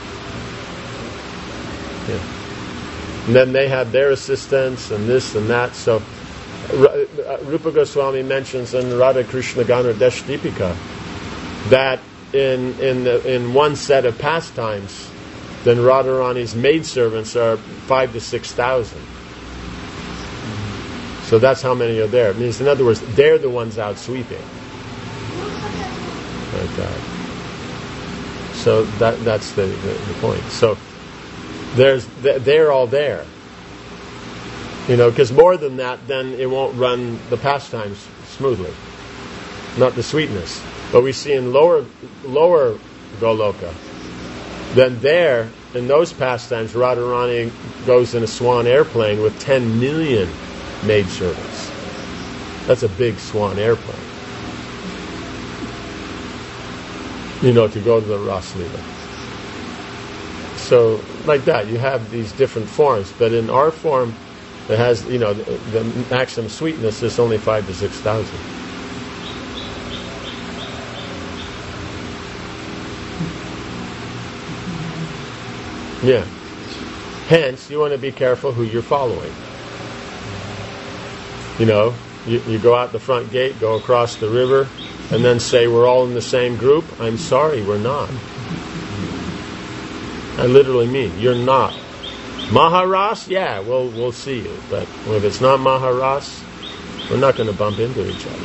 Speaker 1: Yeah. And then they have their assistants and this and that. So Rupa Goswami mentions in Radha Krishna Gana Desh Deepika that in in the, in one set of pastimes, then Radharani's maidservants are five to six thousand. So that's how many are there. It means, in other words, they're the ones out sweeping. Like that. So that that's the, the, the point. So there's they're all there. You know, because more than that, then it won't run the pastimes smoothly. Not the sweetness. But we see in lower lower Goloka, then there, in those pastimes, Radharani goes in a swan airplane with ten million maidservants. That's a big swan airplane. You know, to go to the Ras Leela. So, like that, you have these different forms. But in our form, it has, you know, the, the maximum sweetness is only five to six thousand. Yeah. Hence, you want to be careful who you're following. You know, you, you go out the front gate, go across the river, and then say we're all in the same group. I'm sorry, we're not. I literally mean, you're not. Maharas, yeah, we'll we'll see you. But if it's not Maharas, we're not going to bump into each other.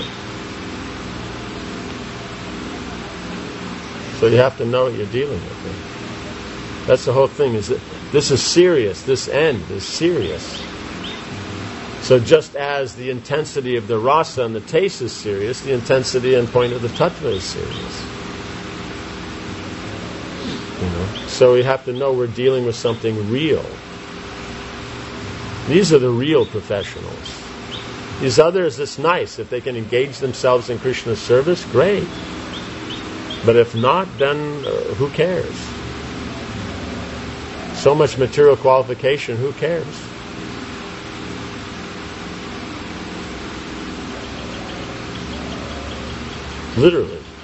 Speaker 1: So you have to know what you're dealing with. That's the whole thing. Is that this is serious. This end is serious. So just as the intensity of the rasa and the taste is serious, the intensity and point of the tattva is serious. You know. So we have to know we're dealing with something real. These are the real professionals. These others, it's nice. If they can engage themselves in Krishna's service, great. But if not, then uh, who cares? So much material qualification, who cares? Literally.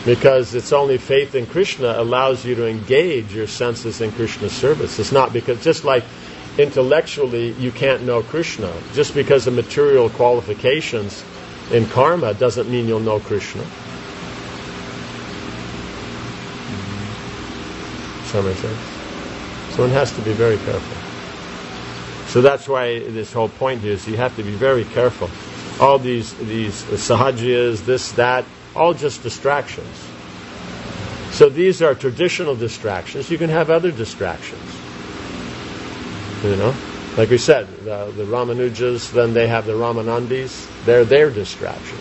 Speaker 1: Because it's only faith in Krishna allows you to engage your senses in Krishna's service. It's not because, just like intellectually you can't know Krishna, just because of material qualifications in karma doesn't mean you'll know Krishna. Does that make sense? So one has to be very careful. So that's why this whole point is you have to be very careful. All these these sahajiyas, this, that, all just distractions. So these are traditional distractions. You can have other distractions. You know? Like we said, the, the Ramanujas, then they have the Ramanandis. They're their distraction.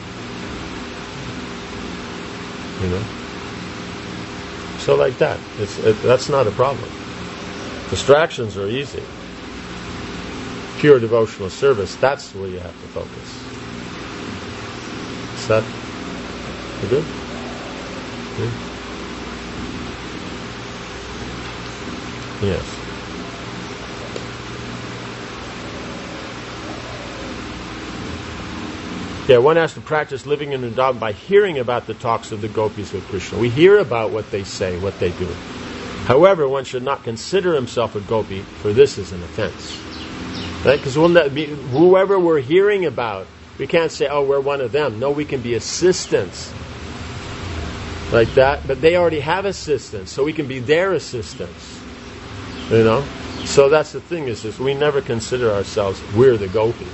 Speaker 1: You know? So like that. It's, it, that's not a problem. Distractions are easy. Pure devotional service, that's where you have to focus. Is that you good? Yeah. Yes. Yeah, one has to practice living in Vrindavan by hearing about the talks of the gopis with Krishna. We hear about what they say, what they do. However, one should not consider himself a gopi, for this is an offense. Right? Because whoever we're hearing about, we can't say, oh, we're one of them. No, we can be assistants. Like that. But they already have assistants, so we can be their assistants. You know? So that's the thing, is this, we never consider ourselves, we're the gopi.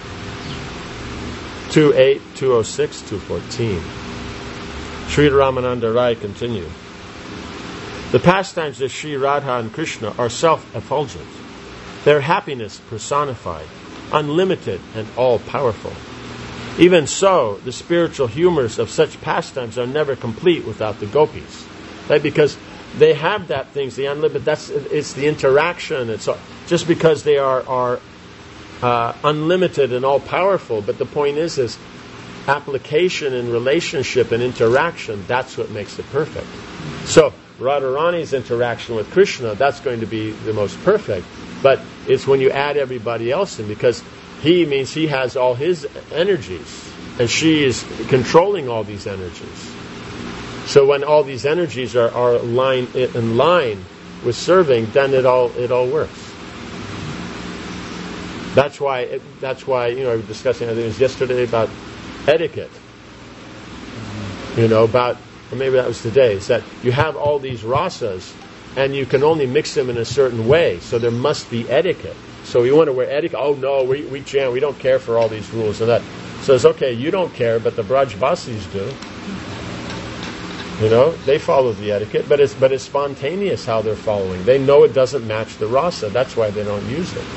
Speaker 1: two eight, two oh six, two fourteen. Sri Ramananda Rai continued. The pastimes of Sri Radha and Krishna are self-effulgent. Their happiness personified, unlimited and all-powerful. Even so, the spiritual humors of such pastimes are never complete without the gopis. Right? Because they have that things, the unlimited, that's, it's the interaction. It's all, just because they are, are uh, unlimited and all-powerful, but the point is, is application and relationship and interaction, that's what makes it perfect. So, Radharani's interaction with Krishna, that's going to be the most perfect. But it's when you add everybody else in, because he means he has all his energies, and she is controlling all these energies. So when all these energies are, are line, in line with serving, then it all it all works. That's why it, that's why you know I was discussing, I think it was yesterday, about etiquette. You know about, or maybe that was today. Is that you have all these rasas, and you can only mix them in a certain way. So there must be etiquette. So you want to wear etiquette? Oh no, we we chant. We don't care for all these rules and that. So it's okay. You don't care, but the Brajvasis do. You know, they follow the etiquette, but it's but it's spontaneous how they're following. They know it doesn't match the rasa. That's why they don't use it.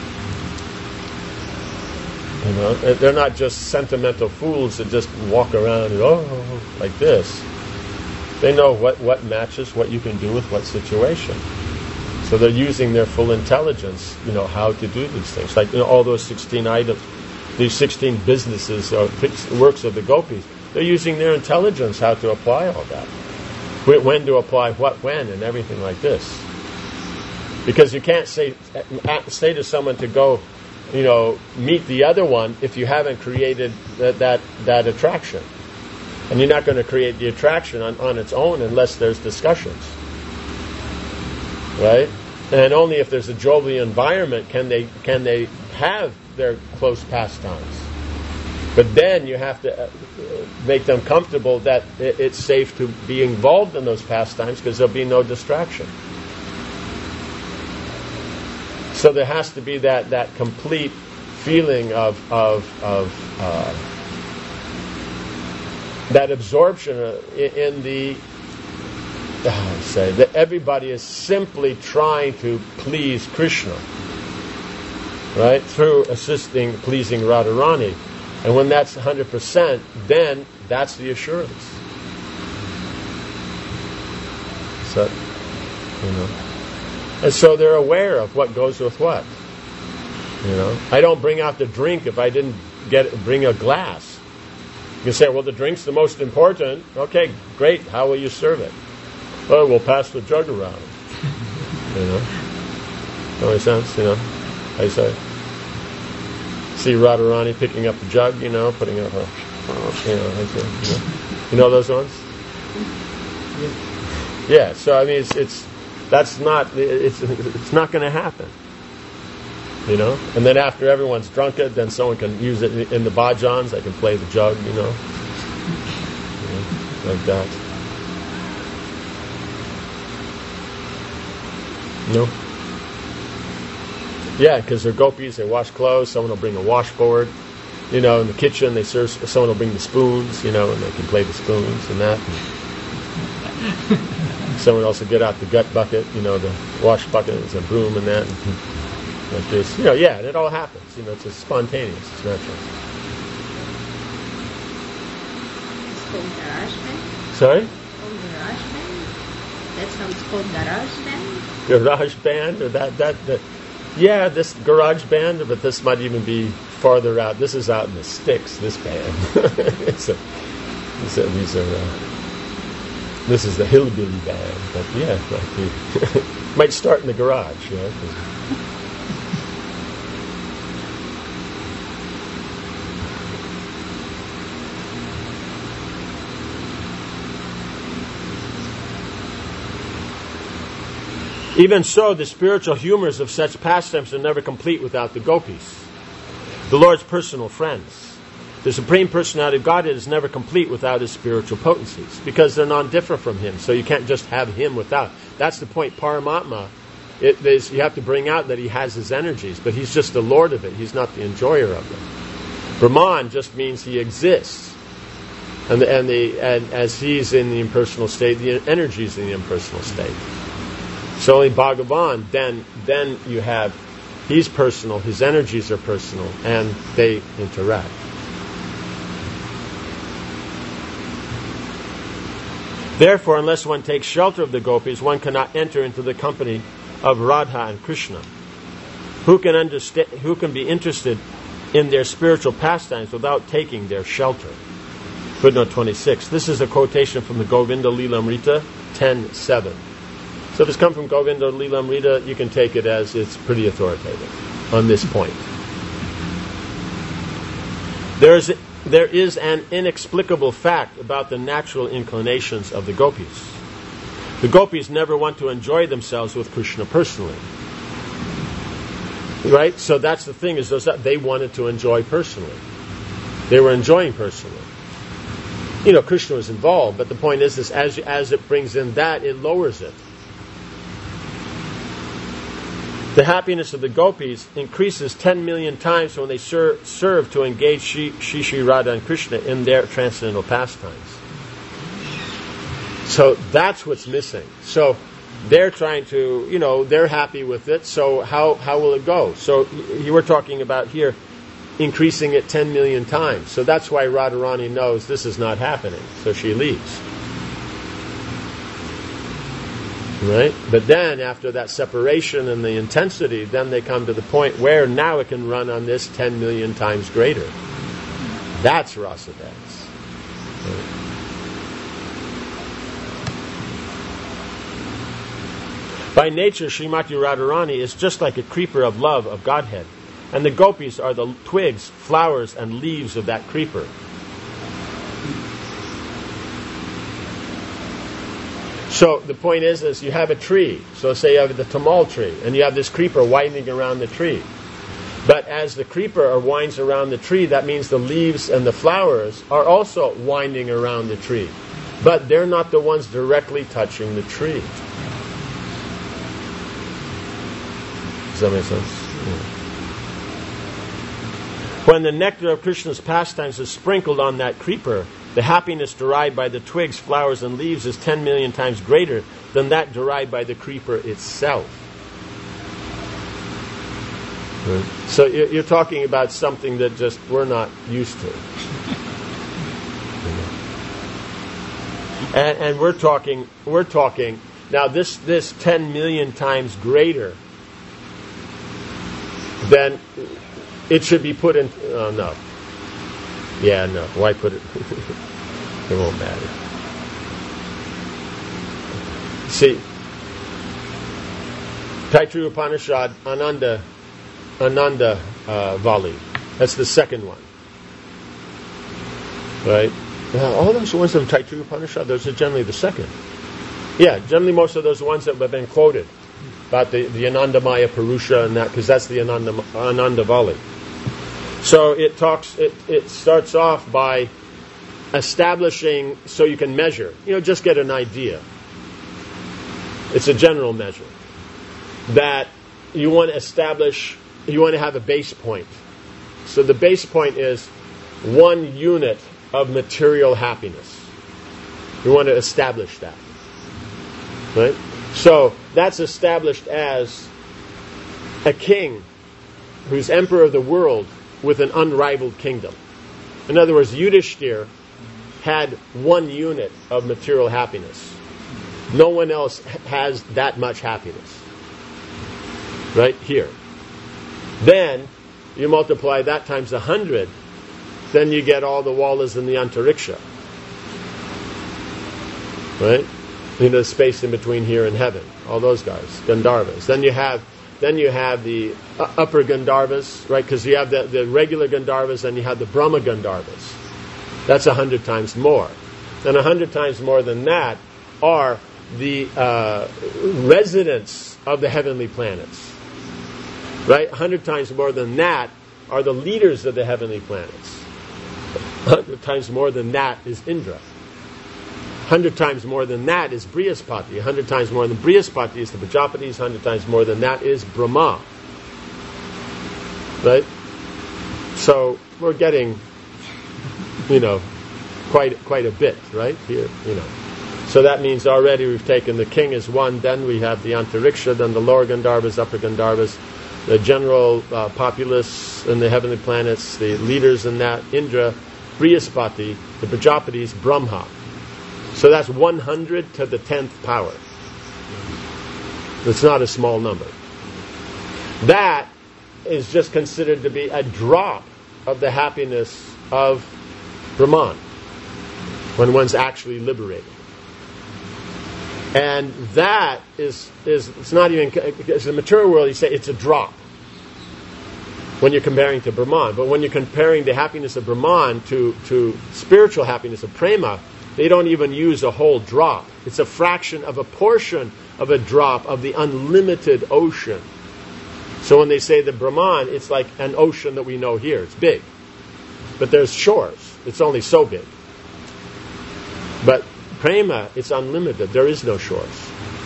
Speaker 1: You know, they're not just sentimental fools that just walk around and oh like this. They know what, what matches what you can do with what situation. So they're using their full intelligence, you know, how to do these things. Like, you know, all those sixteen items, these sixteen businesses or works of the gopis, they're using their intelligence how to apply all that. When to apply what when and everything like this. Because you can't say say to someone to go, you know, meet the other one if you haven't created that that, that attraction. And you're not going to create the attraction on, on its own unless there's discussions. Right? And only if there's a jovial environment can they can they have their close pastimes. But then you have to make them comfortable that it's safe to be involved in those pastimes because there'll be no distraction. So there has to be that, that complete feeling of of, of uh, that absorption in the uh, say that everybody is simply trying to please Krishna, right, through assisting, pleasing Radharani. And when that's one hundred percent, then that's the assurance. So, you know. And so they're aware of what goes with what. You know. I don't bring out the drink if I didn't get bring a glass. You can say, well, the drink's the most important. Okay, great. How will you serve it? Oh, we'll pass the jug around. You know. That makes sense, you know. I say. See Radharani picking up the jug, you know, putting it up her, you know, like that, you know. You know those ones? Yeah, so I mean, it's, it's that's not it's it's not going to happen, you know. And then after everyone's drunk it, then someone can use it in, in the bhajans. They can play the jug, you know, you know like that. No. Yeah, because they're gopis. They wash clothes. Someone will bring a washboard. You know, in the kitchen, they serve. Someone will bring the spoons. You know, and they can play the spoons and that. And someone else will get out the gut bucket, you know, the wash bucket, and a broom and that, and like this. You know, yeah, and it all happens. You know, it's just spontaneous. It's natural.
Speaker 5: It's called garage band?
Speaker 1: Sorry?
Speaker 5: Called garage band? That's how it's called, garage band?
Speaker 1: Garage band, or that, that, that. Yeah, this garage band, but this might even be farther out. This is out in the sticks, this band. it's a, it's a, these are... Uh, This is the hillbilly band, but yeah, like we might start in the garage, you know. Even so, the spiritual humors of such pastimes are never complete without the gopis, the Lord's personal friends. The Supreme Personality of Godhead is never complete without His spiritual potencies, because they're non-different from Him, so you can't just have Him without. That's the point. Paramatma, it is, you have to bring out that He has His energies, but He's just the Lord of it. He's not the enjoyer of them. Brahman just means He exists, and, the, and, the, and as He's in the impersonal state, the energy is in the impersonal state. So only Bhagavan, then, then you have, He's personal, His energies are personal, and they interact. Therefore, unless one takes shelter of the gopis, one cannot enter into the company of Radha and Krishna. Who can understand? Who can be interested in their spiritual pastimes without taking their shelter? Footnote twenty-six. This is a quotation from the Govinda Lilamrita ten seven. So if it's come from Govinda Lilamrita, you can take it as it's pretty authoritative on this point. There is There is an inexplicable fact about the natural inclinations of the gopis. The gopis never want to enjoy themselves with Krishna personally. Right? So that's the thing, is those, they wanted to enjoy personally. They were enjoying personally. You know, Krishna was involved, but the point is, is as, as it brings in that, it lowers it. The happiness of the gopis increases ten million times when they ser- serve to engage Shri, Shri Shri Radha and Krishna in their transcendental pastimes. So that's what's missing. So they're trying to, you know, they're happy with it, so how, how will it go? So you were talking about here increasing it ten million times. So that's why Radharani knows this is not happening. So she leaves. Right? But then, after that separation and the intensity, then they come to the point where now it can run on this ten million times greater. That's rasa dance. Right? By nature, Srimati Radharani is just like a creeper of love of Godhead, and the gopis are the twigs, flowers, and leaves of that creeper. So the point is, is you have a tree. So say you have the tamal tree, and you have this creeper winding around the tree. But as the creeper winds around the tree, that means the leaves and the flowers are also winding around the tree. But they're not the ones directly touching the tree. Does that make sense? Yeah. When the nectar of Krishna's pastimes is sprinkled on that creeper, the happiness derived by the twigs, flowers, and leaves is ten million times greater than that derived by the creeper itself. Right. So you're talking about something that just we're not used to. and, and we're talking, we're talking, now this, this ten million times greater than it should be put in, oh no. Yeah, no. Why put it? It won't matter. See, Taittiriya Upanishad, Ananda, Ananda uh, Vali. That's the second one. Right? Now, all those ones of Taittiriya Upanishad, those are generally the second. Yeah, generally most of those ones that have been quoted about the, the Anandamaya Purusha and that, because that's the Ananda, Anandavali. So it talks. It, it starts off by establishing, so you can measure. You know, just get an idea. It's a general measure that you want to establish. You want to have a base point. So the base point is one unit of material happiness. You want to establish that, right? So that's established as a king who's emperor of the world with an unrivaled kingdom. In other words, Yudhishthira had one unit of material happiness. No one else has that much happiness. Right here. Then you multiply that times a hundred, then you get all the Walas and the Antariksha. Right? You know, the space in between here and heaven. All those guys, Gandharvas. Then you have then you have the uh, upper Gandharvas, right? Because you have the, the regular Gandharvas and you have the Brahma Gandharvas. That's a hundred times more. And a hundred times more than that are the uh, residents of the heavenly planets. Right? A hundred times more than that are the leaders of the heavenly planets. A hundred times more than that is Indra. A hundred times more than that is Brihaspati. A hundred times more than Brihaspati is the Prajapatis. A hundred times more than that is Brahma. Right? So we're getting, you know, quite quite a bit, right? Here, you know. So that means already we've taken the king as one, then we have the Antariksha, then the lower Gandharvas, upper Gandharvas, the general uh, populace in the heavenly planets, the leaders in that, Indra, Brihaspati, the Prajapatis, Brahma. So that's one hundred to the tenth power. It's not a small number. That is just considered to be a drop of the happiness of Brahman when one's actually liberated. And that is, is it's not even, it's the material world, you say it's a drop when you're comparing to Brahman. But when you're comparing the happiness of Brahman to, to spiritual happiness of Prema, they don't even use a whole drop. It's a fraction of a portion of a drop of the unlimited ocean. So when they say the Brahman, it's like an ocean that we know here. It's big. But there's shores. It's only so big. But Prema, it's unlimited. There is no shores.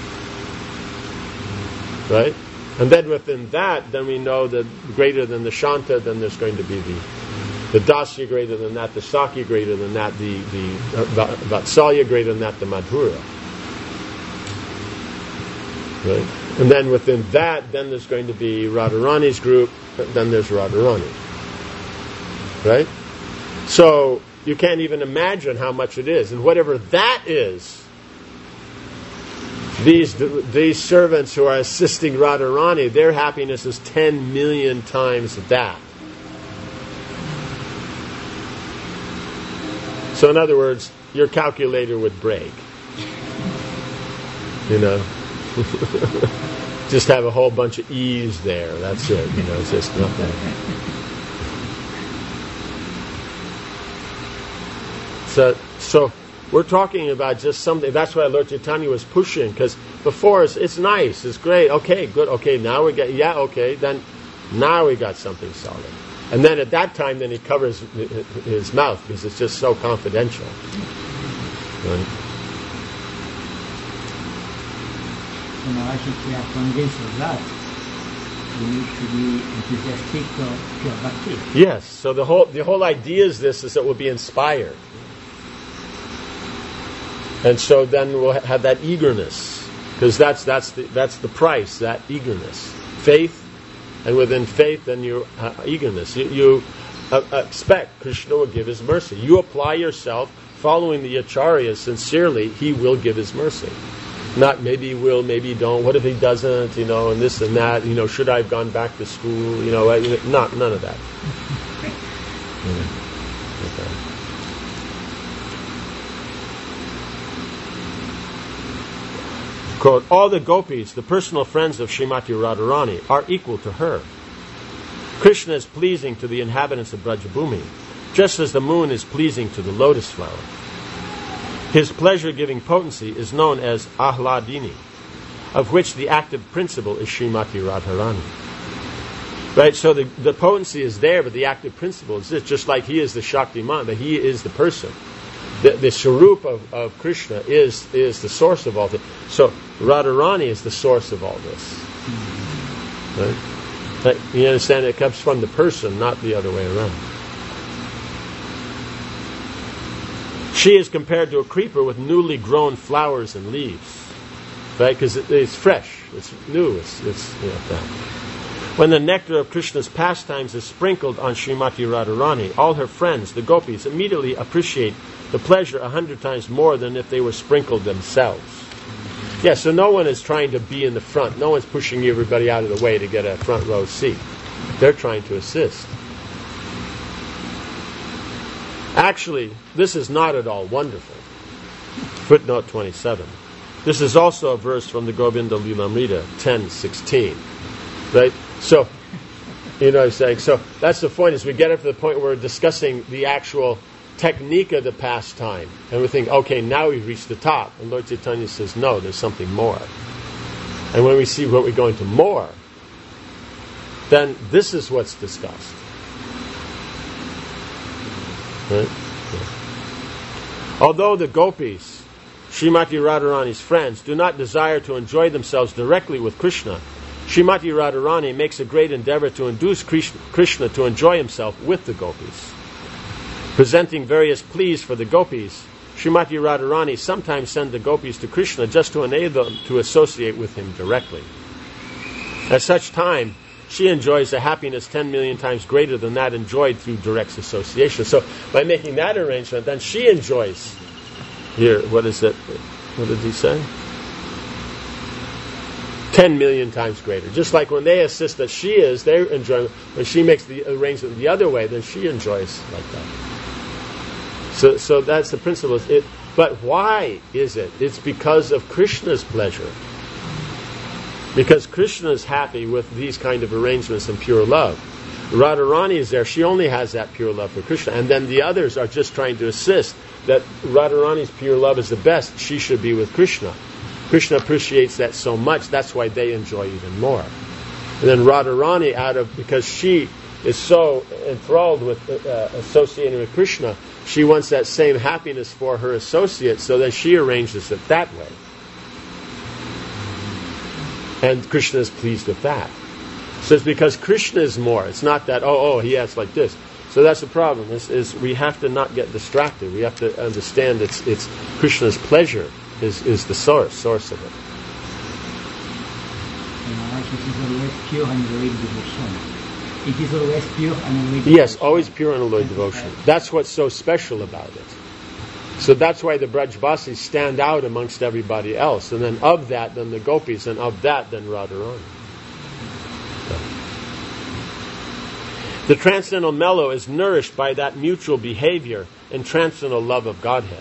Speaker 1: Right? And then within that, then we know that greater than the Shanta, then there's going to be the the Dasya greater than that, the Sakya greater than that, the, the uh, Vatsalya greater than that, the Madhura. Right? And then within that, then there's going to be Radharani's group, then there's Radharani. Right? So you can't even imagine how much it is. And whatever that is, these these servants who are assisting Radharani, their happiness is ten million times that. So in other words, your calculator would break. You know? Just have a whole bunch of E's there. That's it. You know, it's just nothing. So, so we're talking about just something. That's why Lord Chaitanya was pushing, because before it's, it's nice, it's great, okay, good, okay, now we get, yeah, okay, then now we got something solid. And then at that time, then he covers his mouth because it's just so confidential. Right?
Speaker 4: So Maharaj, if we are convinced of that, we need to be enthusiastic for pure bhakti.
Speaker 1: Yes. So the whole the whole idea is this: is that we'll be inspired. And so then we'll have that eagerness, because that's that's the that's the price, that eagerness, faith, and within faith, then you uh, eagerness. You, you uh, expect Krishna will give His mercy. You apply yourself, following the acharyas sincerely. He will give His mercy. Not maybe he will, maybe he don't. What if he doesn't? You know, and this and that. You know, should I have gone back to school? You know, not none of that. Okay. Quote, all the gopis, the personal friends of Srimati Radharani, are equal to her. Krishna is pleasing to the inhabitants of Brajabhumi, just as the moon is pleasing to the lotus flower. His pleasure-giving potency is known as Ahladini, of which the active principle is Srimati Radharani. Right, so the, the potency is there, but the active principle is this, just like he is the Shaktiman, that he is the person. The, the Swarup of, of Krishna is, is the source of all this. So Radharani is the source of all this. Right? Right? You understand, it comes from the person, not the other way around. She is compared to a creeper with newly grown flowers and leaves. Right? Because it, it's fresh, it's new, it's, it's you know, that. When the nectar of Krishna's pastimes is sprinkled on Srimati Radharani, all her friends, the gopis, immediately appreciate the pleasure a hundred times more than if they were sprinkled themselves. Yeah, so no one is trying to be in the front. No one's pushing everybody out of the way to get a front row seat. They're trying to assist. Actually, this is not at all wonderful. Footnote twenty-seven. This is also a verse from the Govinda Lilamrita ten sixteen. Right? So, you know what I'm saying? So that's the point, is we get it to the point where we're discussing the actual technique of the pastime. And we think, okay, now we've reached the top. And Lord Chaitanya says, no, there's something more. And when we see what we're going to more, then this is what's discussed. Right? Yeah. Although the gopis, Srimati Radharani's friends, do not desire to enjoy themselves directly with Krishna, Srimati Radharani makes a great endeavor to induce Krishna to enjoy himself with the gopis. Presenting various pleas for the gopis, Srimati Radharani sometimes sends the gopis to Krishna just to enable them to associate with him directly. At such time, she enjoys a happiness ten million times greater than that enjoyed through direct association. So by making that arrangement, then she enjoys, here, what is it? What did he say? Ten million times greater. Just like when they assist that she is, they enjoy. When she makes the arrangement the other way, then she enjoys like that. So, so that's the principle. It, but why is it? It's because of Krishna's pleasure. Because Krishna is happy with these kind of arrangements and pure love. Radharani is there. She only has that pure love for Krishna. And then the others are just trying to assist that Radharani's pure love is the best. She should be with Krishna. Krishna appreciates that so much, that's why they enjoy even more. And then Radharani, out of, because she is so enthralled with uh, associating with Krishna, she wants that same happiness for her associates, so then she arranges it that way. And Krishna is pleased with that. So it's because Krishna is more. It's not that, oh, oh, he acts like this. So that's the problem, is, is we have to not get distracted. We have to understand it's, it's Krishna's pleasure is, is the source, source of it.
Speaker 4: It is always pure and unalloyed devotion. It is always pure and unalloyed devotion.
Speaker 1: Yes, always pure and unalloyed devotion. That's what's so special about it. So that's why the Brajbasis stand out amongst everybody else. And then of that, then the gopis, and of that, then Radharani. The transcendental mellow is nourished by that mutual behavior and transcendental love of Godhead.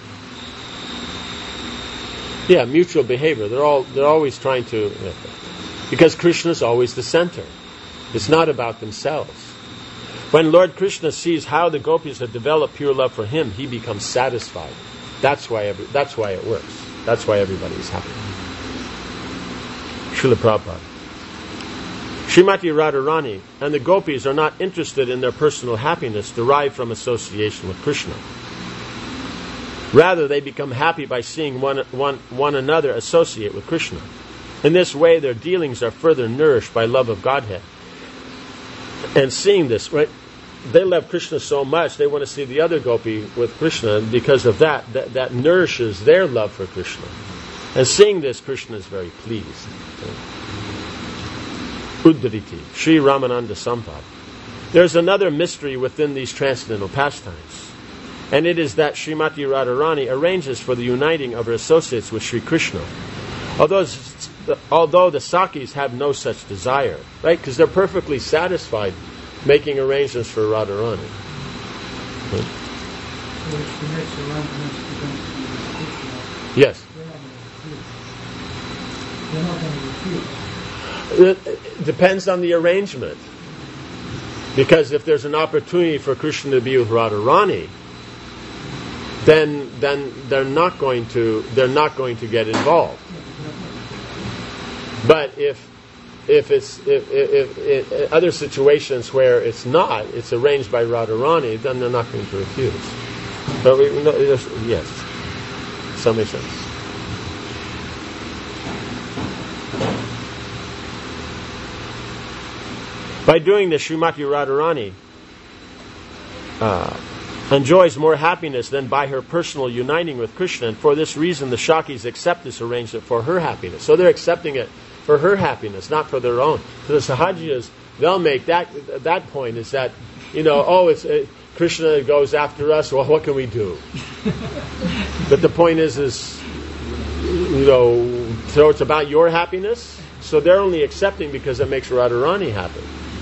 Speaker 1: Yeah, mutual behavior. They're all they're always trying to, yeah, because Krishna is always the center. It's not about themselves. When Lord Krishna sees how the gopis have developed pure love for him, he becomes satisfied. That's why every, that's why it works. That's why everybody is happy. Srila Prabhupada. Srimati Radharani and the gopis are not interested in their personal happiness derived from association with Krishna. Rather, they become happy by seeing one, one, one another associate with Krishna. In this way, their dealings are further nourished by love of Godhead. And seeing this, right, they love Krishna so much, they want to see the other gopi with Krishna, and because of that, that, that nourishes their love for Krishna. And seeing this, Krishna is very pleased. Uddhariti, Sri Ramananda Sampad. There's another mystery within these transcendental pastimes. And it is that Srimati Radharani arranges for the uniting of her associates with Sri Krishna. Although, although the Sakis have no such desire, right? Because they're perfectly satisfied making arrangements for Radharani. Right? Yes.
Speaker 2: They're not going to refuse.
Speaker 1: It depends on the arrangement. Because if there's an opportunity for Krishna to be with Radharani, then then they're not going to they're not going to get involved. But if if it's if, if, if, if other situations where it's not, it's arranged by Radharani, then they're not going to refuse. But we, no, yes, does that make sense? By doing this, Srimati Radharani uh, enjoys more happiness than by her personal uniting with Krishna, and for this reason the Shakis accept this arrangement for her happiness. So they're accepting it for her happiness, not for their own. So the Sahajiyas, they'll make that that point is that, you know, oh, it's uh, Krishna goes after us, well, what can we do? But the point is, is, you know, so it's about your happiness, so they're only accepting because it makes Radharani happy.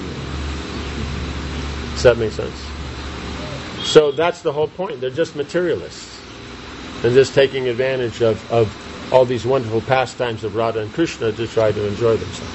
Speaker 1: Does that make sense? So that's the whole point. They're just materialists. And just taking advantage of, of all these wonderful pastimes of Radha and Krishna to try to enjoy themselves.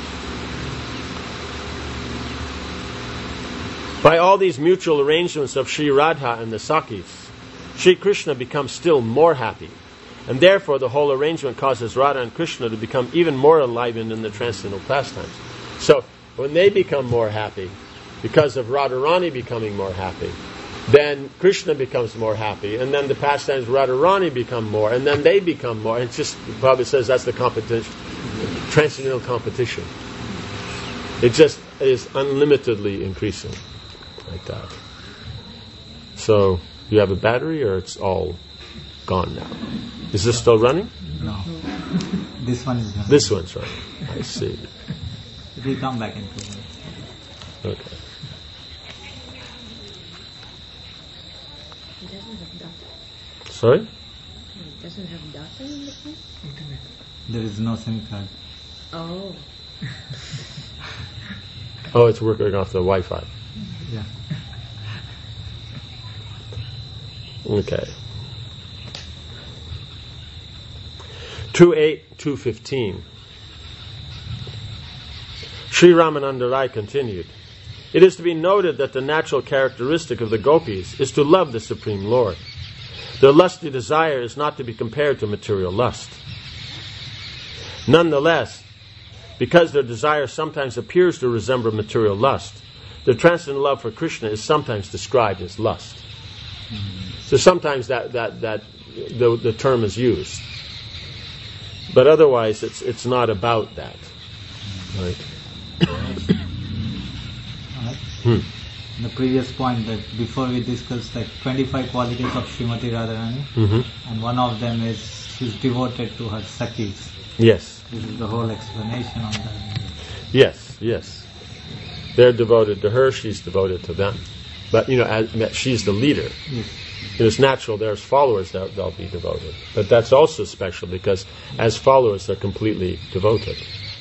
Speaker 1: By all these mutual arrangements of Sri Radha and the Sakis, Sri Krishna becomes still more happy. And therefore the whole arrangement causes Radha and Krishna to become even more enlivened in the transcendental pastimes. So when they become more happy, because of Radharani becoming more happy, then Krishna becomes more happy, and then the pastimes of Radharani become more, and then they become more. And it's just, Prabhupada says that's the competition, transcendental competition. It just is unlimitedly increasing, like that. So, you have a battery, or it's all gone now? Is this still running?
Speaker 3: No. This one is running.
Speaker 1: This one's running. I see.
Speaker 3: It will come back in two minutes.
Speaker 1: Okay.
Speaker 5: It doesn't have data.
Speaker 1: Sorry?
Speaker 5: It doesn't have data in the phone?
Speaker 3: There is no SIM card.
Speaker 5: Oh.
Speaker 1: Oh, it's working off the Wi-Fi.
Speaker 3: Yeah.
Speaker 1: Okay. two eight two fifteen. Sri Ramananda Rai continued, it is to be noted that the natural characteristic of the gopis is to love the Supreme Lord. Their lusty desire is not to be compared to material lust. Nonetheless, because their desire sometimes appears to resemble material lust, their transcendent love for Krishna is sometimes described as lust. So sometimes that, that, that the, the term is used. But otherwise it's it's not about that. Right? Hmm.
Speaker 3: In the previous point that before we discussed like twenty-five qualities of Srimati Radharani,
Speaker 1: Mm-hmm.
Speaker 3: and one of them is she's devoted to her Sakis.
Speaker 1: Yes.
Speaker 3: This is the whole explanation on that.
Speaker 1: Yes, yes. They're devoted to her, she's devoted to them. But, you know, as, she's the leader.
Speaker 3: Yes.
Speaker 1: It's natural there's followers that they'll be devoted. But that's also special because as followers they're completely devoted.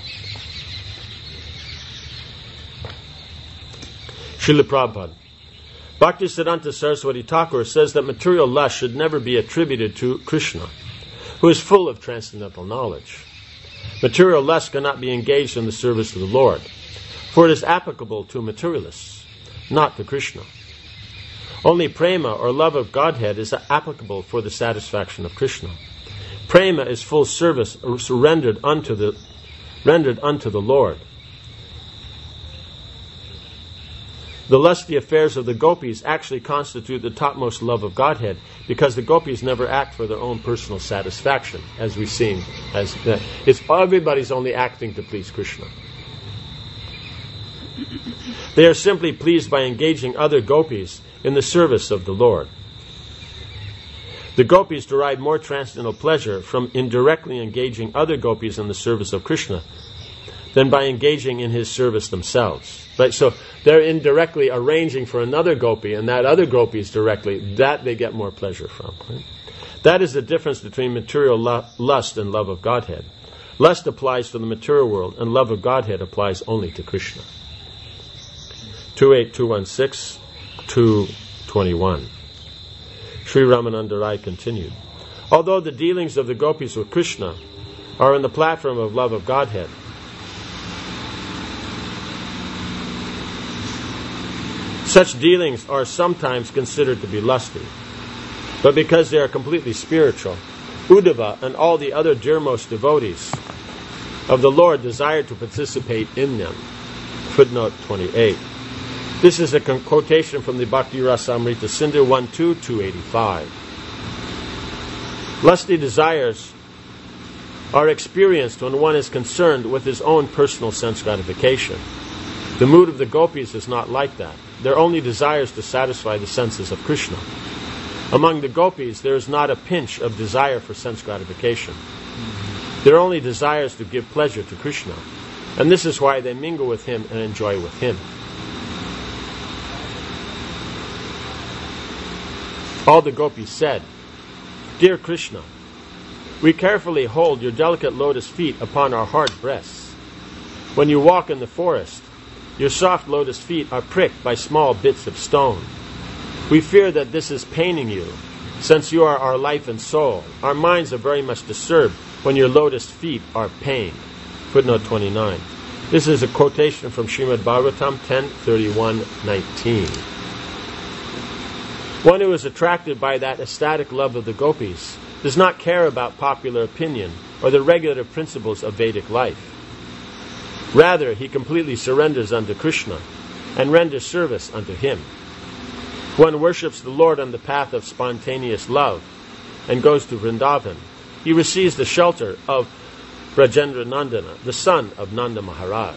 Speaker 1: Srila Prabhupada. Bhaktisiddhanta Saraswati Thakur says that material lust should never be attributed to Krishna, who is full of transcendental knowledge. Material lust cannot be engaged in the service of the Lord, for it is applicable to materialists, not to Krishna. Only prema, or love of Godhead, is applicable for the satisfaction of Krishna. Prema is full service rendered unto the rendered unto the Lord. The lusty affairs of the gopis actually constitute the topmost love of Godhead, because the gopis never act for their own personal satisfaction, as we've seen. As uh, it's everybody's only acting to please Krishna. They are simply pleased by engaging other gopis in the service of the Lord. The gopis derive more transcendental pleasure from indirectly engaging other gopis in the service of Krishna than by engaging in his service themselves. Right? So they're indirectly arranging for another gopi, and that other gopi is directly, that they get more pleasure from. Right? That is the difference between material lu- lust and love of Godhead. Lust applies to the material world, and love of Godhead applies only to Krishna. two eight two one six, two twenty-one. Sri Ramananda Rai continued, although the dealings of the gopis with Krishna are on the platform of love of Godhead, such dealings are sometimes considered to be lusty. but because they are completely spiritual. Uddhava and all the other dearmost devotees of the Lord desire to participate in them. Footnote twenty-eight. This is a quotation from the Bhakti Rasamrita Sindhu one two two eighty-five. Lusty desires are experienced when one is concerned with his own personal sense gratification. The mood of the gopis is not like that. Their only desire is to satisfy the senses of Krishna. Among the gopis, there is not a pinch of desire for sense gratification. Their only desire is to give pleasure to Krishna, and this is why they mingle with him and enjoy with him. All the gopis said, "Dear Krishna, we carefully hold your delicate lotus feet upon our hard breasts. When you walk in the forest, your soft lotus feet are pricked by small bits of stone. We fear that this is paining you, since you are our life and soul. Our minds are very much disturbed when your lotus feet are pained." Footnote twenty-nine. This is a quotation from Srimad Bhagavatam ten thirty-one nineteen. One who is attracted by that ecstatic love of the gopis does not care about popular opinion or the regulative principles of Vedic life. Rather, he completely surrenders unto Krishna and renders service unto him. One worships the Lord on the path of spontaneous love and goes to Vrindavan. He receives the shelter of Brajendra Nandana, the son of Nanda Maharaj.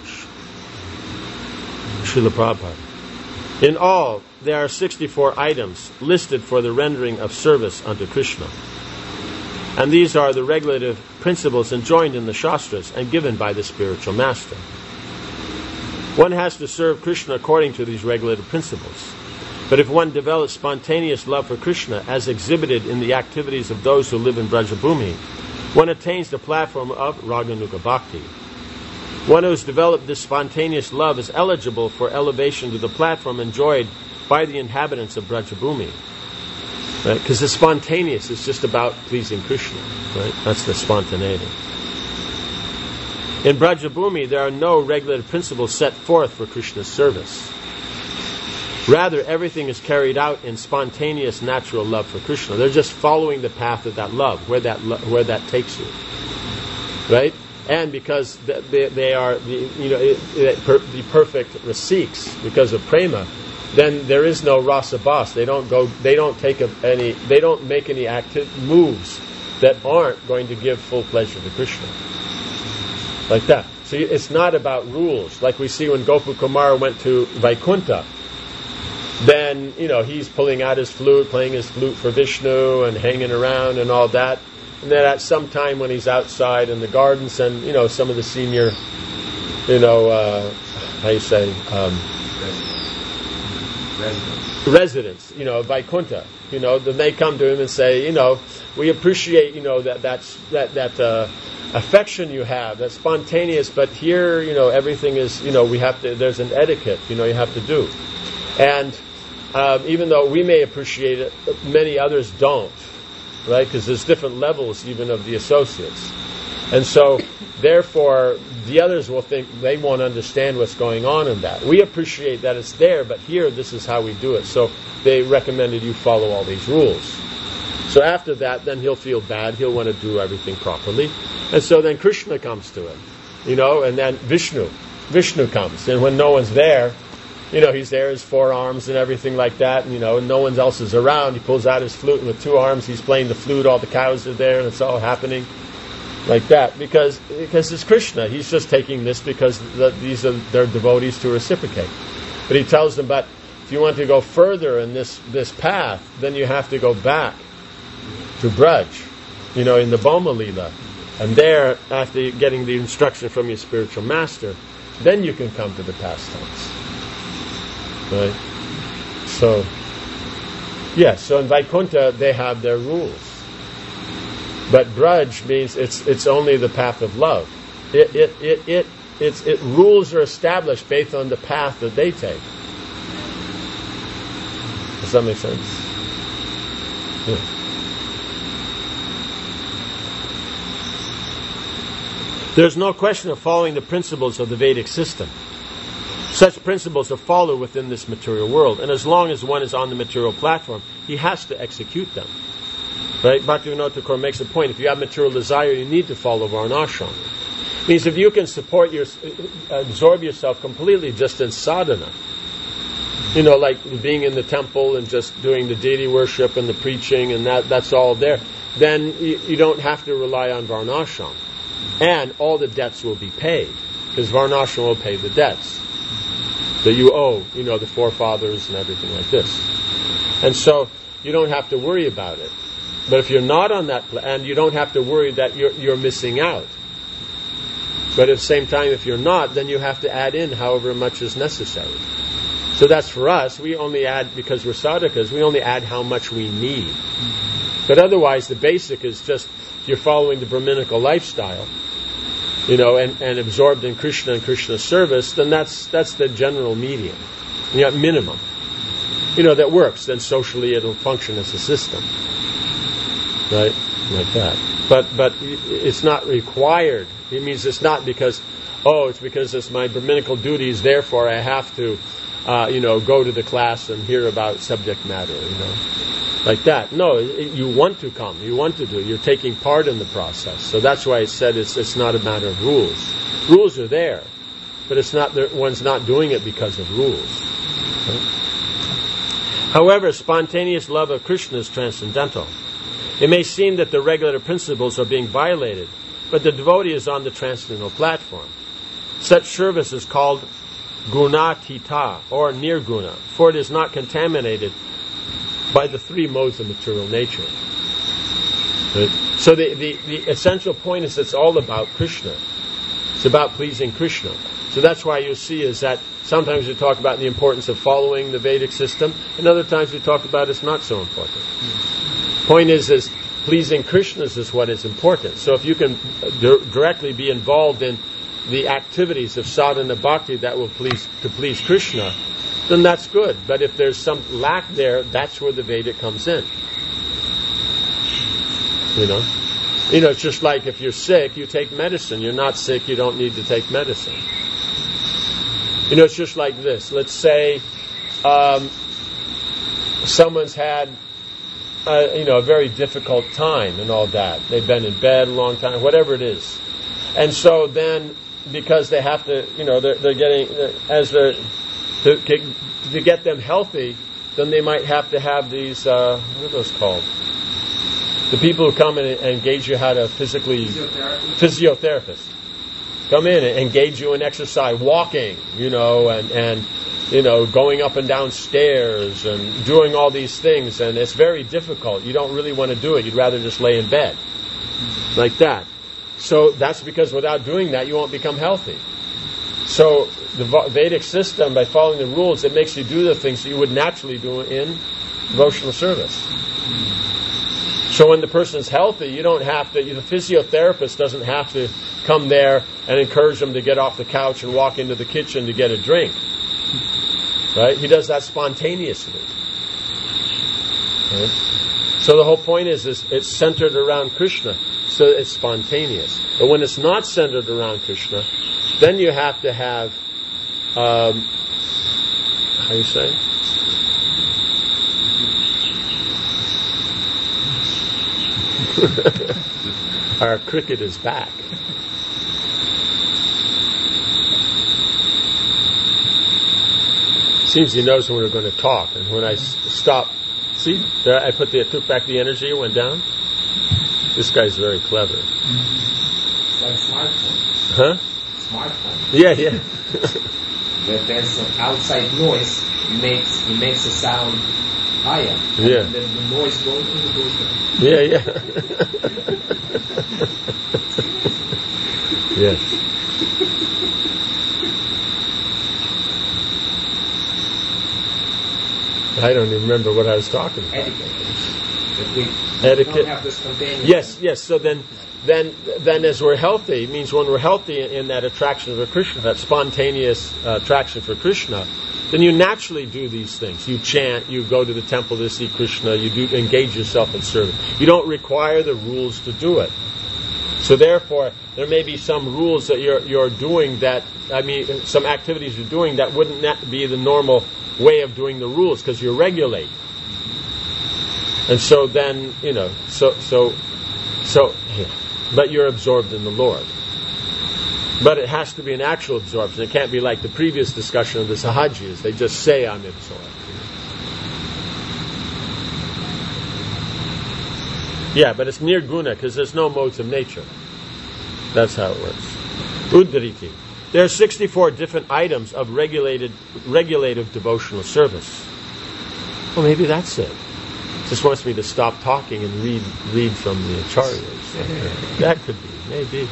Speaker 1: Srila Prabhupada. In all, there are sixty-four items listed for the rendering of service unto Krishna. And these are the regulative principles enjoined in the Shastras and given by the spiritual master. One has to serve Krishna according to these regulative principles. But if one develops spontaneous love for Krishna as exhibited in the activities of those who live in Brajabhumi, one attains the platform of Raganuga Bhakti. One who has developed this spontaneous love is eligible for elevation to the platform enjoyed by the inhabitants of Brajabhumi. Right? Because the spontaneous is just about pleasing Krishna. Right? That's the spontaneity. In Brajabhumi, there are no regulative principles set forth for Krishna's service. Rather, everything is carried out in spontaneous, natural love for Krishna. They're just following the path of that love, where that lo- where that takes you, right? And because they, they are, the, you know, it, it, per, the perfect rasiks because of prema, then there is no rasa bas. They don't go. They don't take a, any. They don't make any active moves that aren't going to give full pleasure to Krishna, like that. So it's not about rules, like we see when Gopu Kumar went to Vaikuntha. Then, you know, he's pulling out his flute, playing his flute for Vishnu and hanging around and all that. And then at some time when he's outside in the gardens and, you know, some of the senior, you know, uh, how you say, um, residents. residents, you know, Vaikuntha, you know, then they come to him and say, you know, we appreciate, you know, that that's, that, that uh, affection you have, that's spontaneous, but here, you know, everything is, you know, we have to, there's an etiquette, you know, you have to do. And um, even though we may appreciate it, many others don't, right? Because there's different levels even of the associates. And so, therefore, the others will think they won't understand what's going on in that. We appreciate that it's there, but here, this is how we do it. So they recommended you follow all these rules. So after that, then he'll feel bad. He'll want to do everything properly. And so then Krishna comes to him, you know, and then Vishnu. Vishnu comes. And when no one's there, you know, he's there, his four arms and everything like that, and, you know, and no one else is around. He pulls out his flute, and with two arms, he's playing the flute. All the cows are there, and it's all happening like that. Because because it's Krishna. He's just taking this because the, these are their devotees to reciprocate. But he tells them, but if you want to go further in this, this path, then you have to go back to Braj, you know, in the Boma Lila. And there, after getting the instruction from your spiritual master, then you can come to the pastimes. Right? So, yeah, so in Vaikuntha they have their rules. But Braj means it's it's only the path of love. It it it it it's it rules are established based on the path that they take. Does that make sense? Yeah. There's no question of following the principles of the Vedic system. Such principles are followed within this material world, and as long as one is on the material platform, he has to execute them. Right? Bhaktivinoda Thakur makes a point. If you have material desire, you need to follow varnashram. Means if you can support your, absorb yourself completely just in sadhana, you know, like being in the temple and just doing the deity worship and the preaching and that that's all there, then you, you don't have to rely on varnashram. And all the debts will be paid, because varnashram will pay the debts that you owe, you know, the forefathers and everything like this. And so you don't have to worry about it. But if you're not on that plan, and you don't have to worry that you're, you're missing out. But at the same time, if you're not, then you have to add in however much is necessary. So that's for us. We only add, because we're sadhakas, we only add how much we need. But otherwise, the basic is just, if you're following the Brahminical lifestyle, you know, and, and absorbed in Krishna and Krishna's service, then that's that's the general medium. You know, minimum. You know, that works. Then socially it'll function as a system. Right? Like that. But but it's not required. It means it's not because, oh, it's because it's my Brahminical duties, therefore I have to, uh, you know, go to the class and hear about subject matter, you know. Like that. No, it, you want to come. You want to do. You're taking part in the process. So that's why it said it's it's not a matter of rules. Rules are there, but it's not. One's not doing it because of rules. Right? However, spontaneous love of Krishna is transcendental. It may seem that the regular principles are being violated, but the devotee is on the transcendental platform. Such service is called gunatita, or nirguna, for it is not contaminated by the three modes of material nature. Right? So the, the, the essential point is it's all about Krishna. It's about pleasing Krishna. So that's why you see is that sometimes we talk about the importance of following the Vedic system, and other times we talk about it's not so important. Point is, is pleasing Krishna is what is important. So if you can di- directly be involved in the activities of sadhana bhakti that will please to please Krishna, then that's good. But if there's some lack there, that's where the Vedic comes in. You know? You know, it's just like if you're sick, you take medicine. You're not sick, you don't need to take medicine. You know, it's just like this. Let's say um, someone's had, uh, you know, a very difficult time and all that. They've been in bed a long time, whatever it is. And so then, because they have to, you know, they're, they're getting, as they're, To, to get them healthy, then they might have to have these, uh, what are those called? The people who come in and engage you how to physically... Physiotherapy. Physiotherapists. Come in and engage you in exercise, walking, you know, and, and, you know, going up and down stairs and doing all these things. And it's very difficult. You don't really want to do it. You'd rather just lay in bed. Like that. So that's because without doing that, you won't become healthy. So the Vedic system, by following the rules, it makes you do the things that you would naturally do in devotional service. So when the person's healthy, you don't have to, the physiotherapist doesn't have to come there and encourage them to get off the couch and walk into the kitchen to get a drink. Right? He does that spontaneously. Right? So the whole point is, is it's centered around Krishna, so it's spontaneous. But when it's not centered around Krishna, then you have to have, um, how do you say? Our cricket is back. Seems he knows when we're going to talk, and when I s- stop, see, there I put the, took back the energy, it went down. This guy's very clever.
Speaker 6: It's like smartphone.
Speaker 1: Huh?
Speaker 6: Smartphone.
Speaker 1: Yeah, yeah.
Speaker 6: Where there's an outside noise, it makes it makes the sound higher.
Speaker 1: Yeah.
Speaker 6: And then the noise goes into goes down.
Speaker 1: Yeah, yeah. Yes. I don't even remember what I was talking about.
Speaker 6: Etiquette. If we
Speaker 1: Etiquette.
Speaker 6: don't have this companion.
Speaker 1: Yes, yes. So then, then, then, as we're healthy, it means when we're healthy in that attraction for Krishna, that spontaneous uh, attraction for Krishna, then you naturally do these things. You chant, you go to the temple to see Krishna, you do engage yourself in service. You don't require the rules to do it. So therefore, there may be some rules that you're you're doing that, I mean, some activities you're doing that wouldn't be the normal way of doing the rules because you're regulating. And so then, you know, so, so, so, yeah. But you're absorbed in the Lord. But it has to be an actual absorption. It can't be like the previous discussion of the Sahajis. They just say, I'm absorbed. Yeah, but it's near guna because there's no modes of nature. That's how it works. Uddriti. There are sixty-four different items of regulated, regulative devotional service. Well, maybe that's it. Just wants me to stop talking and read read from the acharyas. That could be, maybe.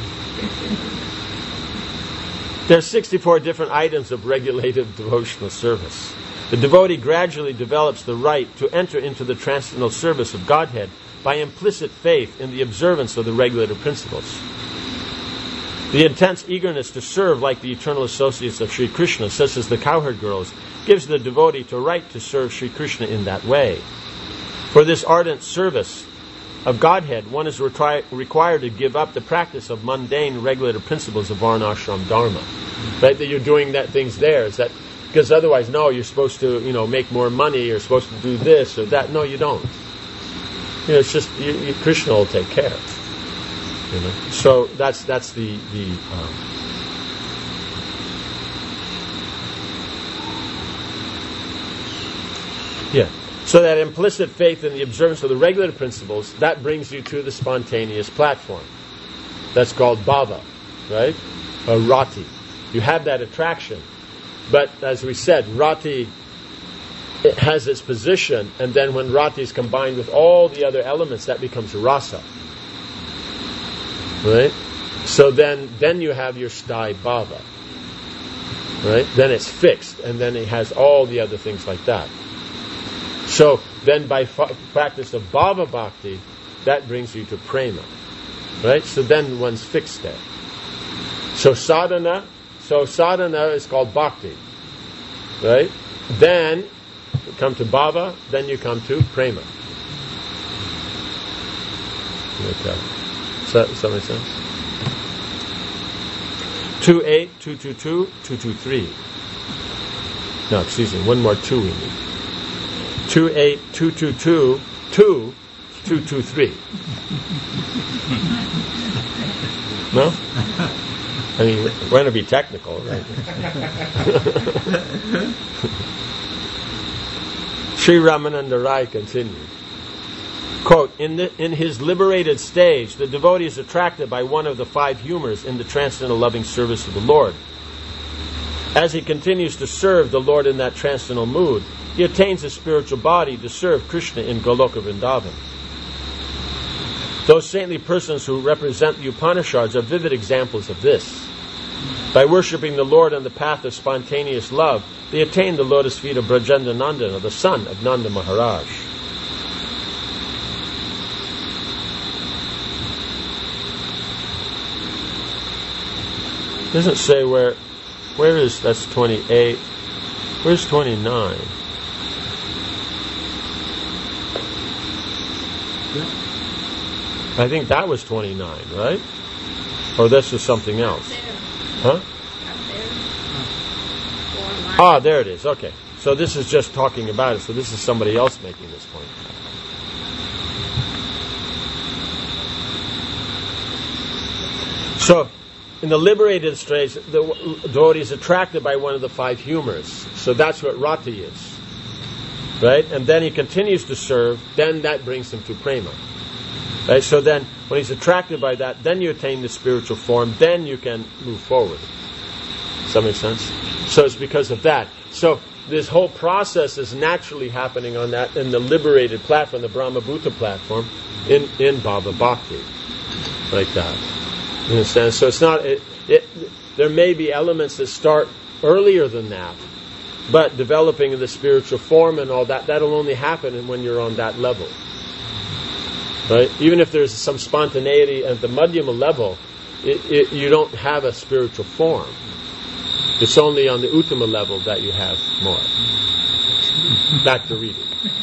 Speaker 1: There are sixty-four different items of regulative devotional service. The devotee gradually develops the right to enter into the transcendental service of Godhead by implicit faith in the observance of the regulative principles. The intense eagerness to serve like the eternal associates of Sri Krishna, such as the cowherd girls, gives the devotee the right to serve Sri Krishna in that way. For this ardent service of Godhead, one is retri- required to give up the practice of mundane regulative principles of Varnashram Dharma. Right? That you're doing that things there. Is that because otherwise, no, you're supposed to, you know, make more money, you're supposed to do this or that. No, you don't. You know, it's just you, you, Krishna will take care. You know, so that's that's the the. Um, yeah. So that implicit faith in the observance of the regulative principles, that brings you to the spontaneous platform. That's called bhava, right? Or rati. You have that attraction, but as we said, rati, it has its position, and then when rati is combined with all the other elements, that becomes rasa. Right? So then, then you have your sthai bhava. Right? Then it's fixed, and then it has all the other things like that. So then by fa- practice of bhava bhakti, that brings you to prema. Right? So then one's fixed there. So sadhana, so sadhana is called bhakti. Right? Then you come to bhava, then you come to prema. Okay. Does that, does that make sense? two eight, two two two, two two three. No, excuse me, one more two we need. two eight, two two two, two two two three. No? I mean, we're going to be technical, right? Sri Ramananda Rai continued. Quote, in, the, in his liberated stage, the devotee is attracted by one of the five humors in the transcendental loving service of the Lord. As he continues to serve the Lord in that transcendental mood, he attains a spiritual body to serve Krishna in Goloka Vrindavan. Those saintly persons who represent the Upanishads are vivid examples of this. By worshipping the Lord on the path of spontaneous love, they attain the lotus feet of Brajendra Nandana, the son of Nanda Maharaj. It doesn't say where, where is, that's twenty-eight, where's twenty-nine? I think that was twenty-nine, right? Or this is something else? Huh? Ah, there it is, okay. So this is just talking about it, so this is somebody else making this point. So, in the liberated stage, the devotee is attracted by one of the five humors. So that's what rati is. Right? And then he continues to serve, then that brings him to prema. Right? So then, when he's attracted by that, then you attain the spiritual form, then you can move forward. Does that make sense? So it's because of that. So this whole process is naturally happening on that, in the liberated platform, the Brahmabhuta platform, in, in Bhava Bhakti. Like that. You understand? So it's not, it, it, there may be elements that start earlier than that, but developing in the spiritual form and all that, that'll only happen when you're on that level. Right? Even if there's some spontaneity at the Madhyama level, it, it, you don't have a spiritual form. It's only on the Uttama level that you have more. Back to reading.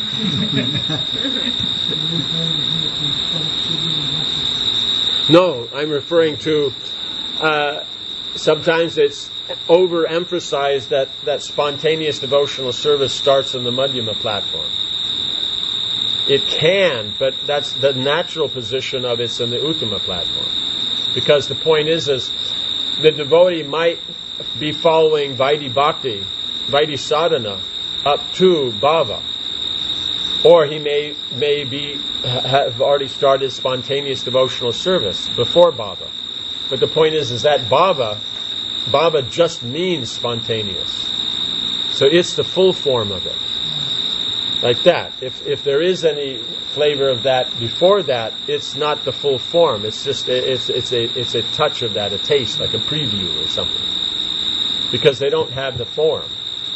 Speaker 1: No, I'm referring to uh, sometimes it's overemphasized that, that spontaneous devotional service starts in the Madhyama platform. It can, but that's the natural position of it's in the Uttama platform. Because the point is, is the devotee might be following Vaidhi Bhakti, Vaidhi Sadhana, up to Bhava. Or he may, may be, have already started spontaneous devotional service before Bhava. But the point is, is that Bhava, Bhava just means spontaneous. So it's the full form of it. Like that. If if there is any flavor of that before that, it's not the full form. It's just it's it's a it's a touch of that, a taste, like a preview or something. Because they don't have the form.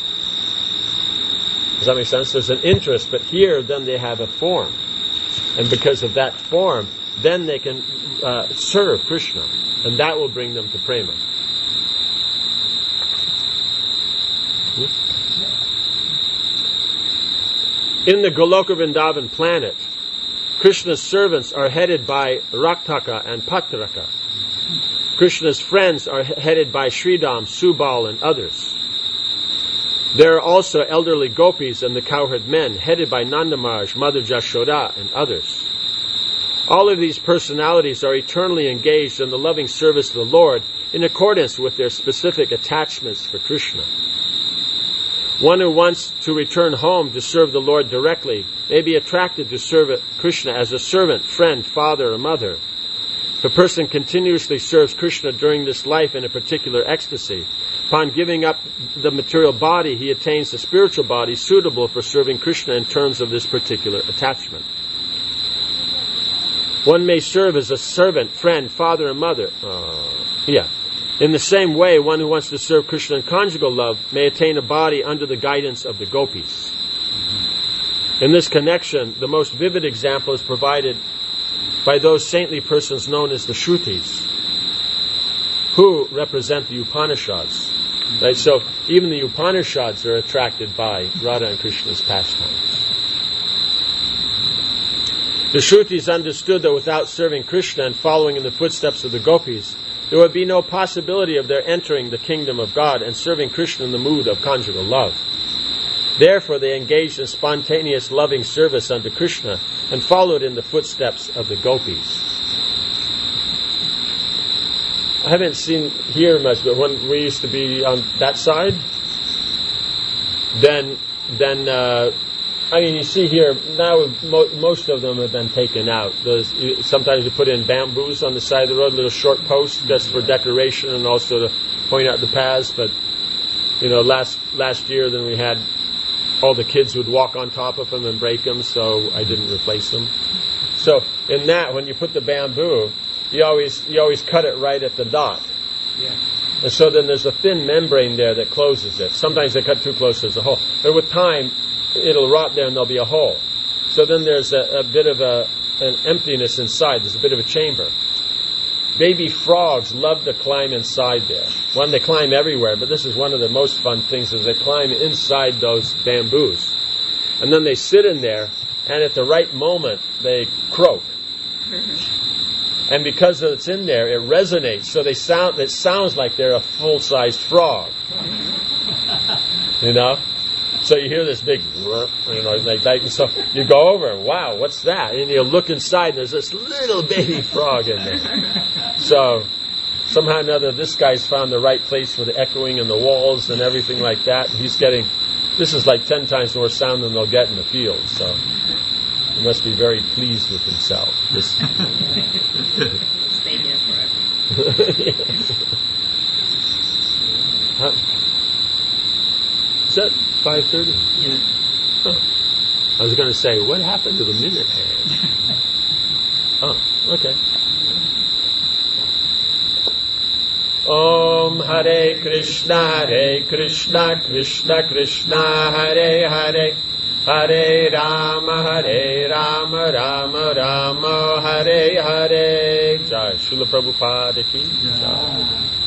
Speaker 1: Does that make sense? There's an interest, but here then they have a form, and because of that form, then they can uh, serve Krishna, and that will bring them to prema. Hmm? In the Goloka Vrindavan planet, Krishna's servants are headed by Raktaka and Patraka. Krishna's friends are headed by Sridham, Subal, and others. There are also elderly gopis and the cowherd men, headed by Nanda Maharaj, Mother Jashoda, and others. All of these personalities are eternally engaged in the loving service of the Lord in accordance with their specific attachments for Krishna. One who wants to return home to serve the Lord directly may be attracted to serve Krishna as a servant, friend, father, or mother. If a person continuously serves Krishna during this life in a particular ecstasy, upon giving up the material body, he attains the spiritual body suitable for serving Krishna in terms of this particular attachment. One may serve as a servant, friend, father, and mother. Uh, yeah. In the same way, one who wants to serve Krishna in conjugal love may attain a body under the guidance of the gopis. In this connection, the most vivid example is provided by those saintly persons known as the Shrutis, who represent the Upanishads. Right? So even the Upanishads are attracted by Radha and Krishna's pastimes. The Shrutis understood that without serving Krishna and following in the footsteps of the gopis, there would be no possibility of their entering the kingdom of God and serving Krishna in the mood of conjugal love. Therefore, they engaged in spontaneous loving service unto Krishna and followed in the footsteps of the gopis. I haven't seen here much, but when we used to be on that side, then, then uh, I mean, you see here, now mo- most of them have been taken out. Those, you, sometimes you put in bamboos on the side of the road, little short posts just for decoration and also to point out the paths. But, you know, last last year then we had all the kids would walk on top of them and break them, so I didn't replace them. So in that, when you put the bamboo, you always you always cut it right at the dot.
Speaker 4: Yeah.
Speaker 1: And so then there's a thin membrane there that closes it. Sometimes they cut too close, there's a hole. But with time, it'll rot there and there'll be a hole. So then there's a, a bit of a an emptiness inside. There's a bit of a chamber. Baby frogs love to climb inside there. One, they climb everywhere, but this is one of the most fun things, is they climb inside those bamboos. And then they sit in there, and at the right moment, they croak. And because it's in there, it resonates. So they sound. It sounds like they're a full-sized frog. You know? So you hear this big, you know, like that. So you go over, wow, what's that? And you look inside, and there's this little baby frog in there. So somehow or another, this guy's found the right place for the echoing in the walls and everything like that. And he's getting, this is like ten times more sound than they'll get in the field. So he must be very pleased with himself. This
Speaker 5: Stay there forever.
Speaker 1: Huh? Is that five thirty?
Speaker 4: Yeah.
Speaker 1: Huh. I was going to say, what happened to the minute hand? Oh, okay. Om Hare Krishna, Hare Krishna, Krishna Krishna, Hare Hare, Hare Rama, Hare Rama, Rama Rama, Hare Hare. Jai Srila Prabhupada ki Jai.